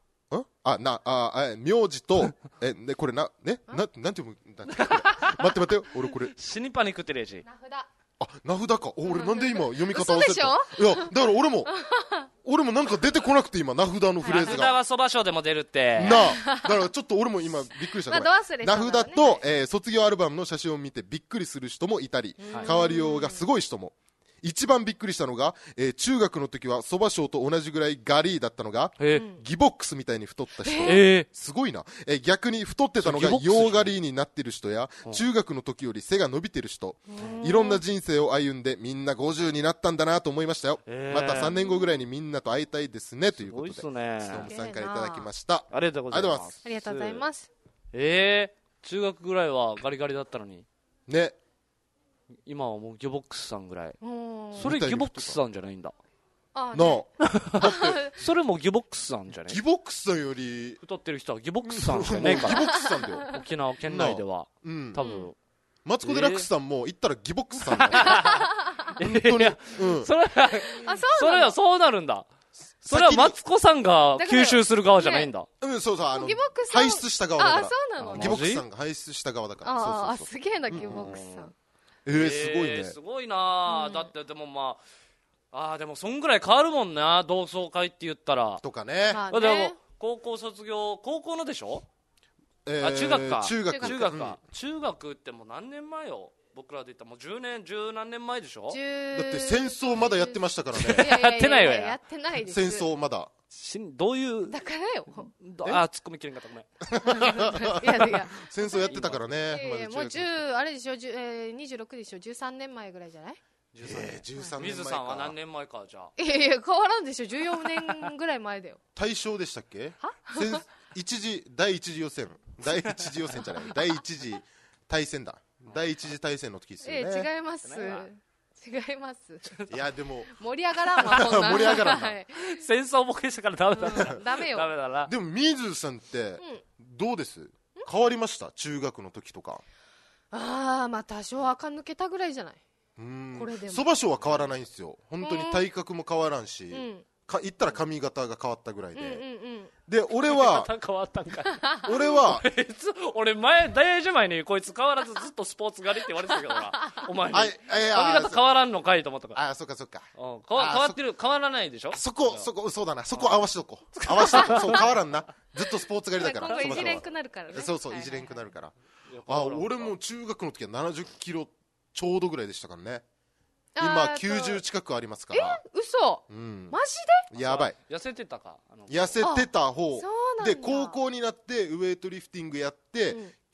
名字とこれなんて読むんだっけ。待ってよ、俺これ死にパニックってレジ。 名札か。俺なんで今読み方忘れた。いやだから俺もなんか出てこなくて、今名札のフレーズが。 名札はそば賞でも出るってだからちょっと俺も今びっくりした。名札と卒業アルバムの写真を見てびっくりする人もいたり、変わりようがすごい人も。一番びっくりしたのが、中学の時はそば賞と同じぐらいガリーだったのが、ギボックスみたいに太った人、すごいな。逆に太ってたのがヨーガリーになってる人や、中学の時より背が伸びてる人、いろんな人生を歩んでみんな50になったんだなと思いましたよ。また3年後ぐらいにみんなと会いたいですねということで、ストームさんからいただきました。 ありがとうございます。 ありがとうございます。 中学ぐらいはガリガリだったのにね。 今はもうギョボックスさんぐらい。それギョボックスさんじゃないんだ。それもギョボックスさんじゃね。 ギボックスさんより太ってる人はギボックスさんしかねえから。 ギボックスさんだよ。 沖縄県内では多分マツコ・デラックスさんも行ったらギボックスさんだ。本当に。 それはそうなるんだ。それはマツコさんが吸収する側じゃないんだ。 そうそう、排出した側だから。ギボックスさんが排出した側だから。 すげえな、ギボックスさん。 すごいね。 すごいな。だってでもでもそんぐらい変わるもんな、同窓会って言ったら。 とかね。 でも高校卒業、高校のでしょ。中学か。中学ってもう何年前よ。僕らで言ったらもう十何年前でしょ。だって戦争まだやってましたからね。 やってないわよ。 やってないです。 戦争まだ。 どういう。 だからよ。 ツッコミ切れんかった、ごめん。 いや戦争やってたからね。 もうあれでしょ、26でしょ、13年前ぐらいじゃない？ 13年前か。 水さんは何年前か。じゃあいや変わらんでしょ。14年ぐらい前だよ。 大正でしたっけ？ は第一次予選じゃない第一次大戦だ。第一次大戦の時ですよね。 違いますいやでも盛り上がらんわ。こんな盛り上がらんな戦争ボケしたからダメだな。 ダメよ。 ダメだな。 でも水さんってどうです？変わりました？中学の時とか。 まあ多少垢抜けたぐらいじゃない。これでもそば賞は変わらないんですよ。本当に体格も変わらんし、言ったら髪型が変わったぐらいで、で俺は変わったんかい。 俺大事前にこいつ変わらずずっとスポーツ狩りって言われてたけどな。お前に髪型変わらんのかいと思ったから。 そっか変わってる。変わらないでしょ。 そこそうだな。そこ合わしとこう。そう変わらんな。ずっとスポーツ狩りだから。 今後いじれんくなるからね。 そういじれんくなるから。俺も中学の時は70キロちょうどぐらいでしたからね。今90近くありますから。 嘘。マジで？ やばい。 痩せてたか。 痩せてた方で、高校になってウエイトリフティングやって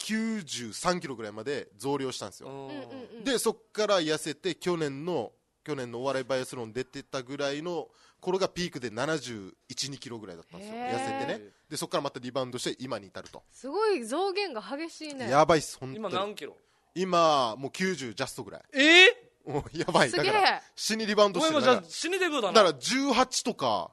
93キロぐらいまで増量したんですよ。でそっから痩せて去年のお笑いバイアスロン出てたぐらいの頃がピークで71、2キロぐらいだったんですよ。痩せてね。でそっからまたリバウンドして今に至ると。 すごい増減が激しいね。 やばいっす。本当に今何キロ？ 今もう90ジャストぐらい。やばい。だから死にリバウンドしてる。 じゃあ死にデブだな。 だから18とか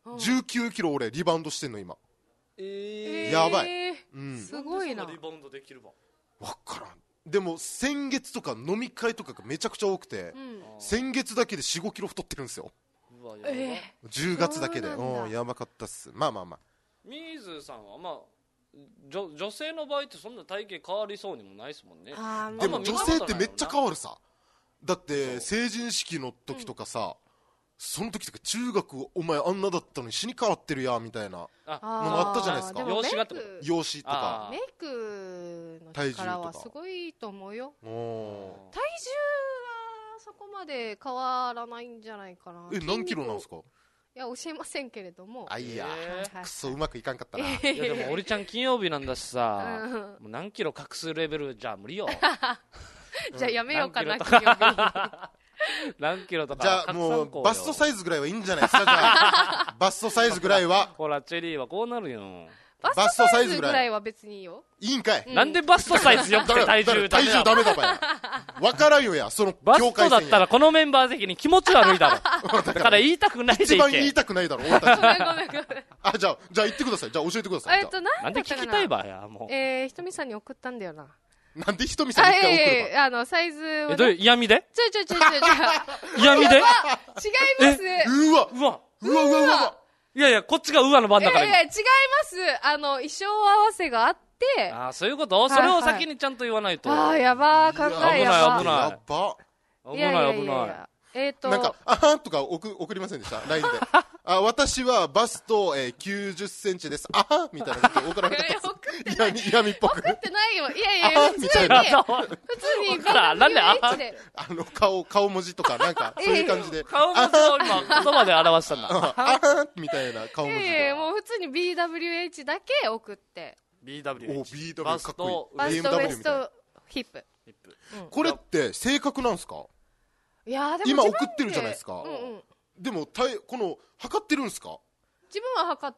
19キロ俺リバウンドしてんの今。やばい。 すごいな。 リバウンドできるわ。 わからん。でも先月とか飲み会とかがめちゃくちゃ多くて、先月だけで4、5キロ太ってるんですよ。10月だけで。やばかったっす。まあ水さんは女性の場合ってそんな体型変わりそうにもないですもんね。 でも女性ってめっちゃ変わるさ。だって成人式の時とかさ、その時とか中学お前あんなだったのに死に変わってるやみたいなのもあったじゃないですか。 容姿がってこと？ 容姿とかメイクの力はすごいと思うよ。体重はそこまで変わらないんじゃないかな。 何キロなんですか？ いや教えませんけれども。 いやくそうまくいかんかったな。 いやでもおりちゃん金曜日なんだしさ、もう何キロ隠すレベルじゃ無理よ。 じゃあやめようかな。金曜日何キロとか。 じゃあもうバストサイズぐらいはいいんじゃないですか。じゃあバストサイズぐらいは。 ほらチェリーはこうなるよ。 バストサイズぐらいは別にいいよ。 いいんかい。 なんでバストサイズよって体重ダメだばや。わからんよや。そのバストだったらこのメンバー的に気持ち悪いだろ。だから言いたくないでいけ。 一番言いたくないだろ俺たち。 ごめん。 じゃあ言ってください。じゃあ教えてください。 なんで聞きたいばやもう。ひとみさんに送ったんだよな。 なんでひとみさんに一回送るのサイズをどういう嫌味で？ 嫌味で？違います。 うわ。 いやこっちがうわの番だから。 違います。衣装合わせがあって。 そういうこと？それを先にちゃんと言わないと。 やばー、考えやば。 危ない。 なんかとか送りませんでした LINE で。私はバスト90センチです。みたいなこと送られてた。嫌味っぽく。 送ってないよ。いや普通になんで顔文字とかなんかそういう感じで。 顔文字を今言葉で表したんだ。 みたいな顔文字で。 もう普通に BWH だけ送って。 BWH。 バストウエストヒップ。 これって正確なんですか？ いや今送ってるじゃないですか。でもこの測ってるんですか？ 自分は測った。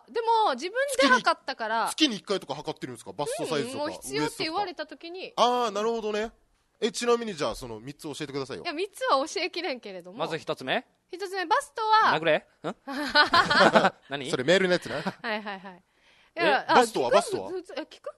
でも自分で測ったから月に1回とか測ってるんですか？バストサイズとか。 もう必要って言われた時に。 なるほどね。ちなみにじゃあその3つ教えてくださいよ。 いや3つは教えきれんけれども。 まず1つ目バストは殴れ何それメールのやつね。 はいバストは聞く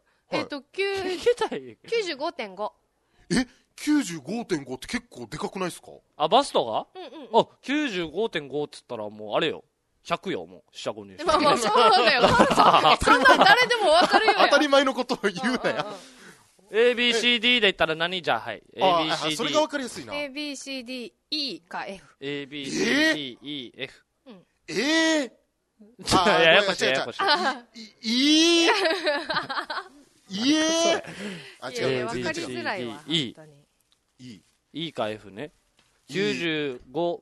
？95.5。 95.5 って結構でかくないですか？ バストが95.5 って言ったらもうあれよ100よ。もう下5にそうだよ。そんなん誰でも分かるよ。 当たり前のことを言うなや。 ABCD で言ったら何？じゃあそれが分かりやすいな。 ABCDE か F。 ABCDEF。 ややこしい。 分かりづらいわ。 E か F ね。80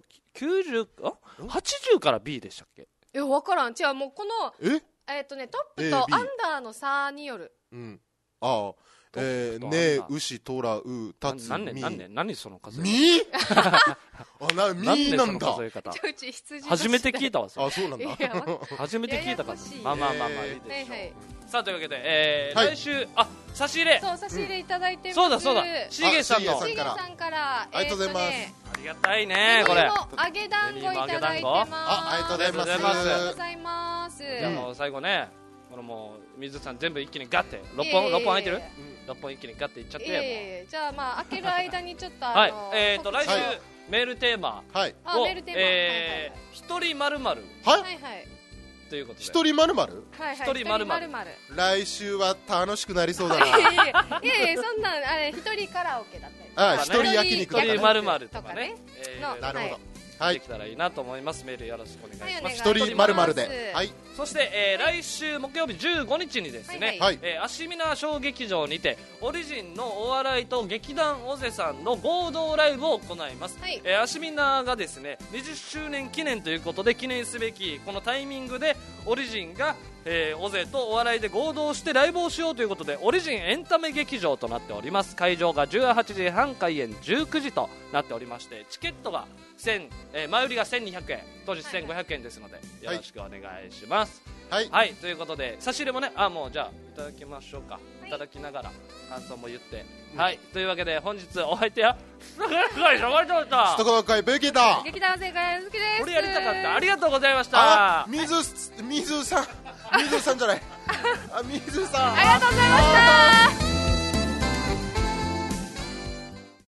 から B でしたっけ？ 分からん。違う、もうこのトップとアンダーの差による。 ね牛とらうたつみ何その数みみなんだ。 初めて聞いたわ。 あ、そうなんだ。 初めて聞いたから。まあいいでしょう。さあというわけで来週差し入れ。 そう差し入れいただいてます。 そうだ。しげさんからありがとうございます。 ありがたいねこれ。 揚げ団子いただいてます。 ありがとうございます。 じゃあもう最後ね。これもう水さん全部一気にガッて6本開いてる？6本一気にガッていっちゃってじゃあまあ開ける間にちょっとはい来週メールテーマを一人まるまるということで一人まるまる一人まるまる来週は楽しくなりそうだな。 いやそんなんあれ一人カラオケだったり一人焼肉一人まるまるとかねなるほどできたらいいなと思います。メールよろしくお願いします。 一人まるまるで。はい。 そして来週木曜日15日にですね、アシミナ小劇場にてオリジンのお笑いと劇団オゼさんの合同ライブを行います。アシミナがですね20周年記念ということで記念すべきこのタイミングでオリジンがオゼとお笑いで合同してライブをしようということでオリジンエンタメ劇場となっております。会場が18時半開演19時となっておりましてチケットが前売りが1200円当日1500円ですのでよろしくお願いします。はいということで差し入れもねもうじゃあいただきましょうか。いただきながら感想も言ってはいというわけで本日お相手はストコ会ブキだ劇団生会好きです。 これやりたかった。ありがとうございました。 水さんじゃない水さんありがとうございました。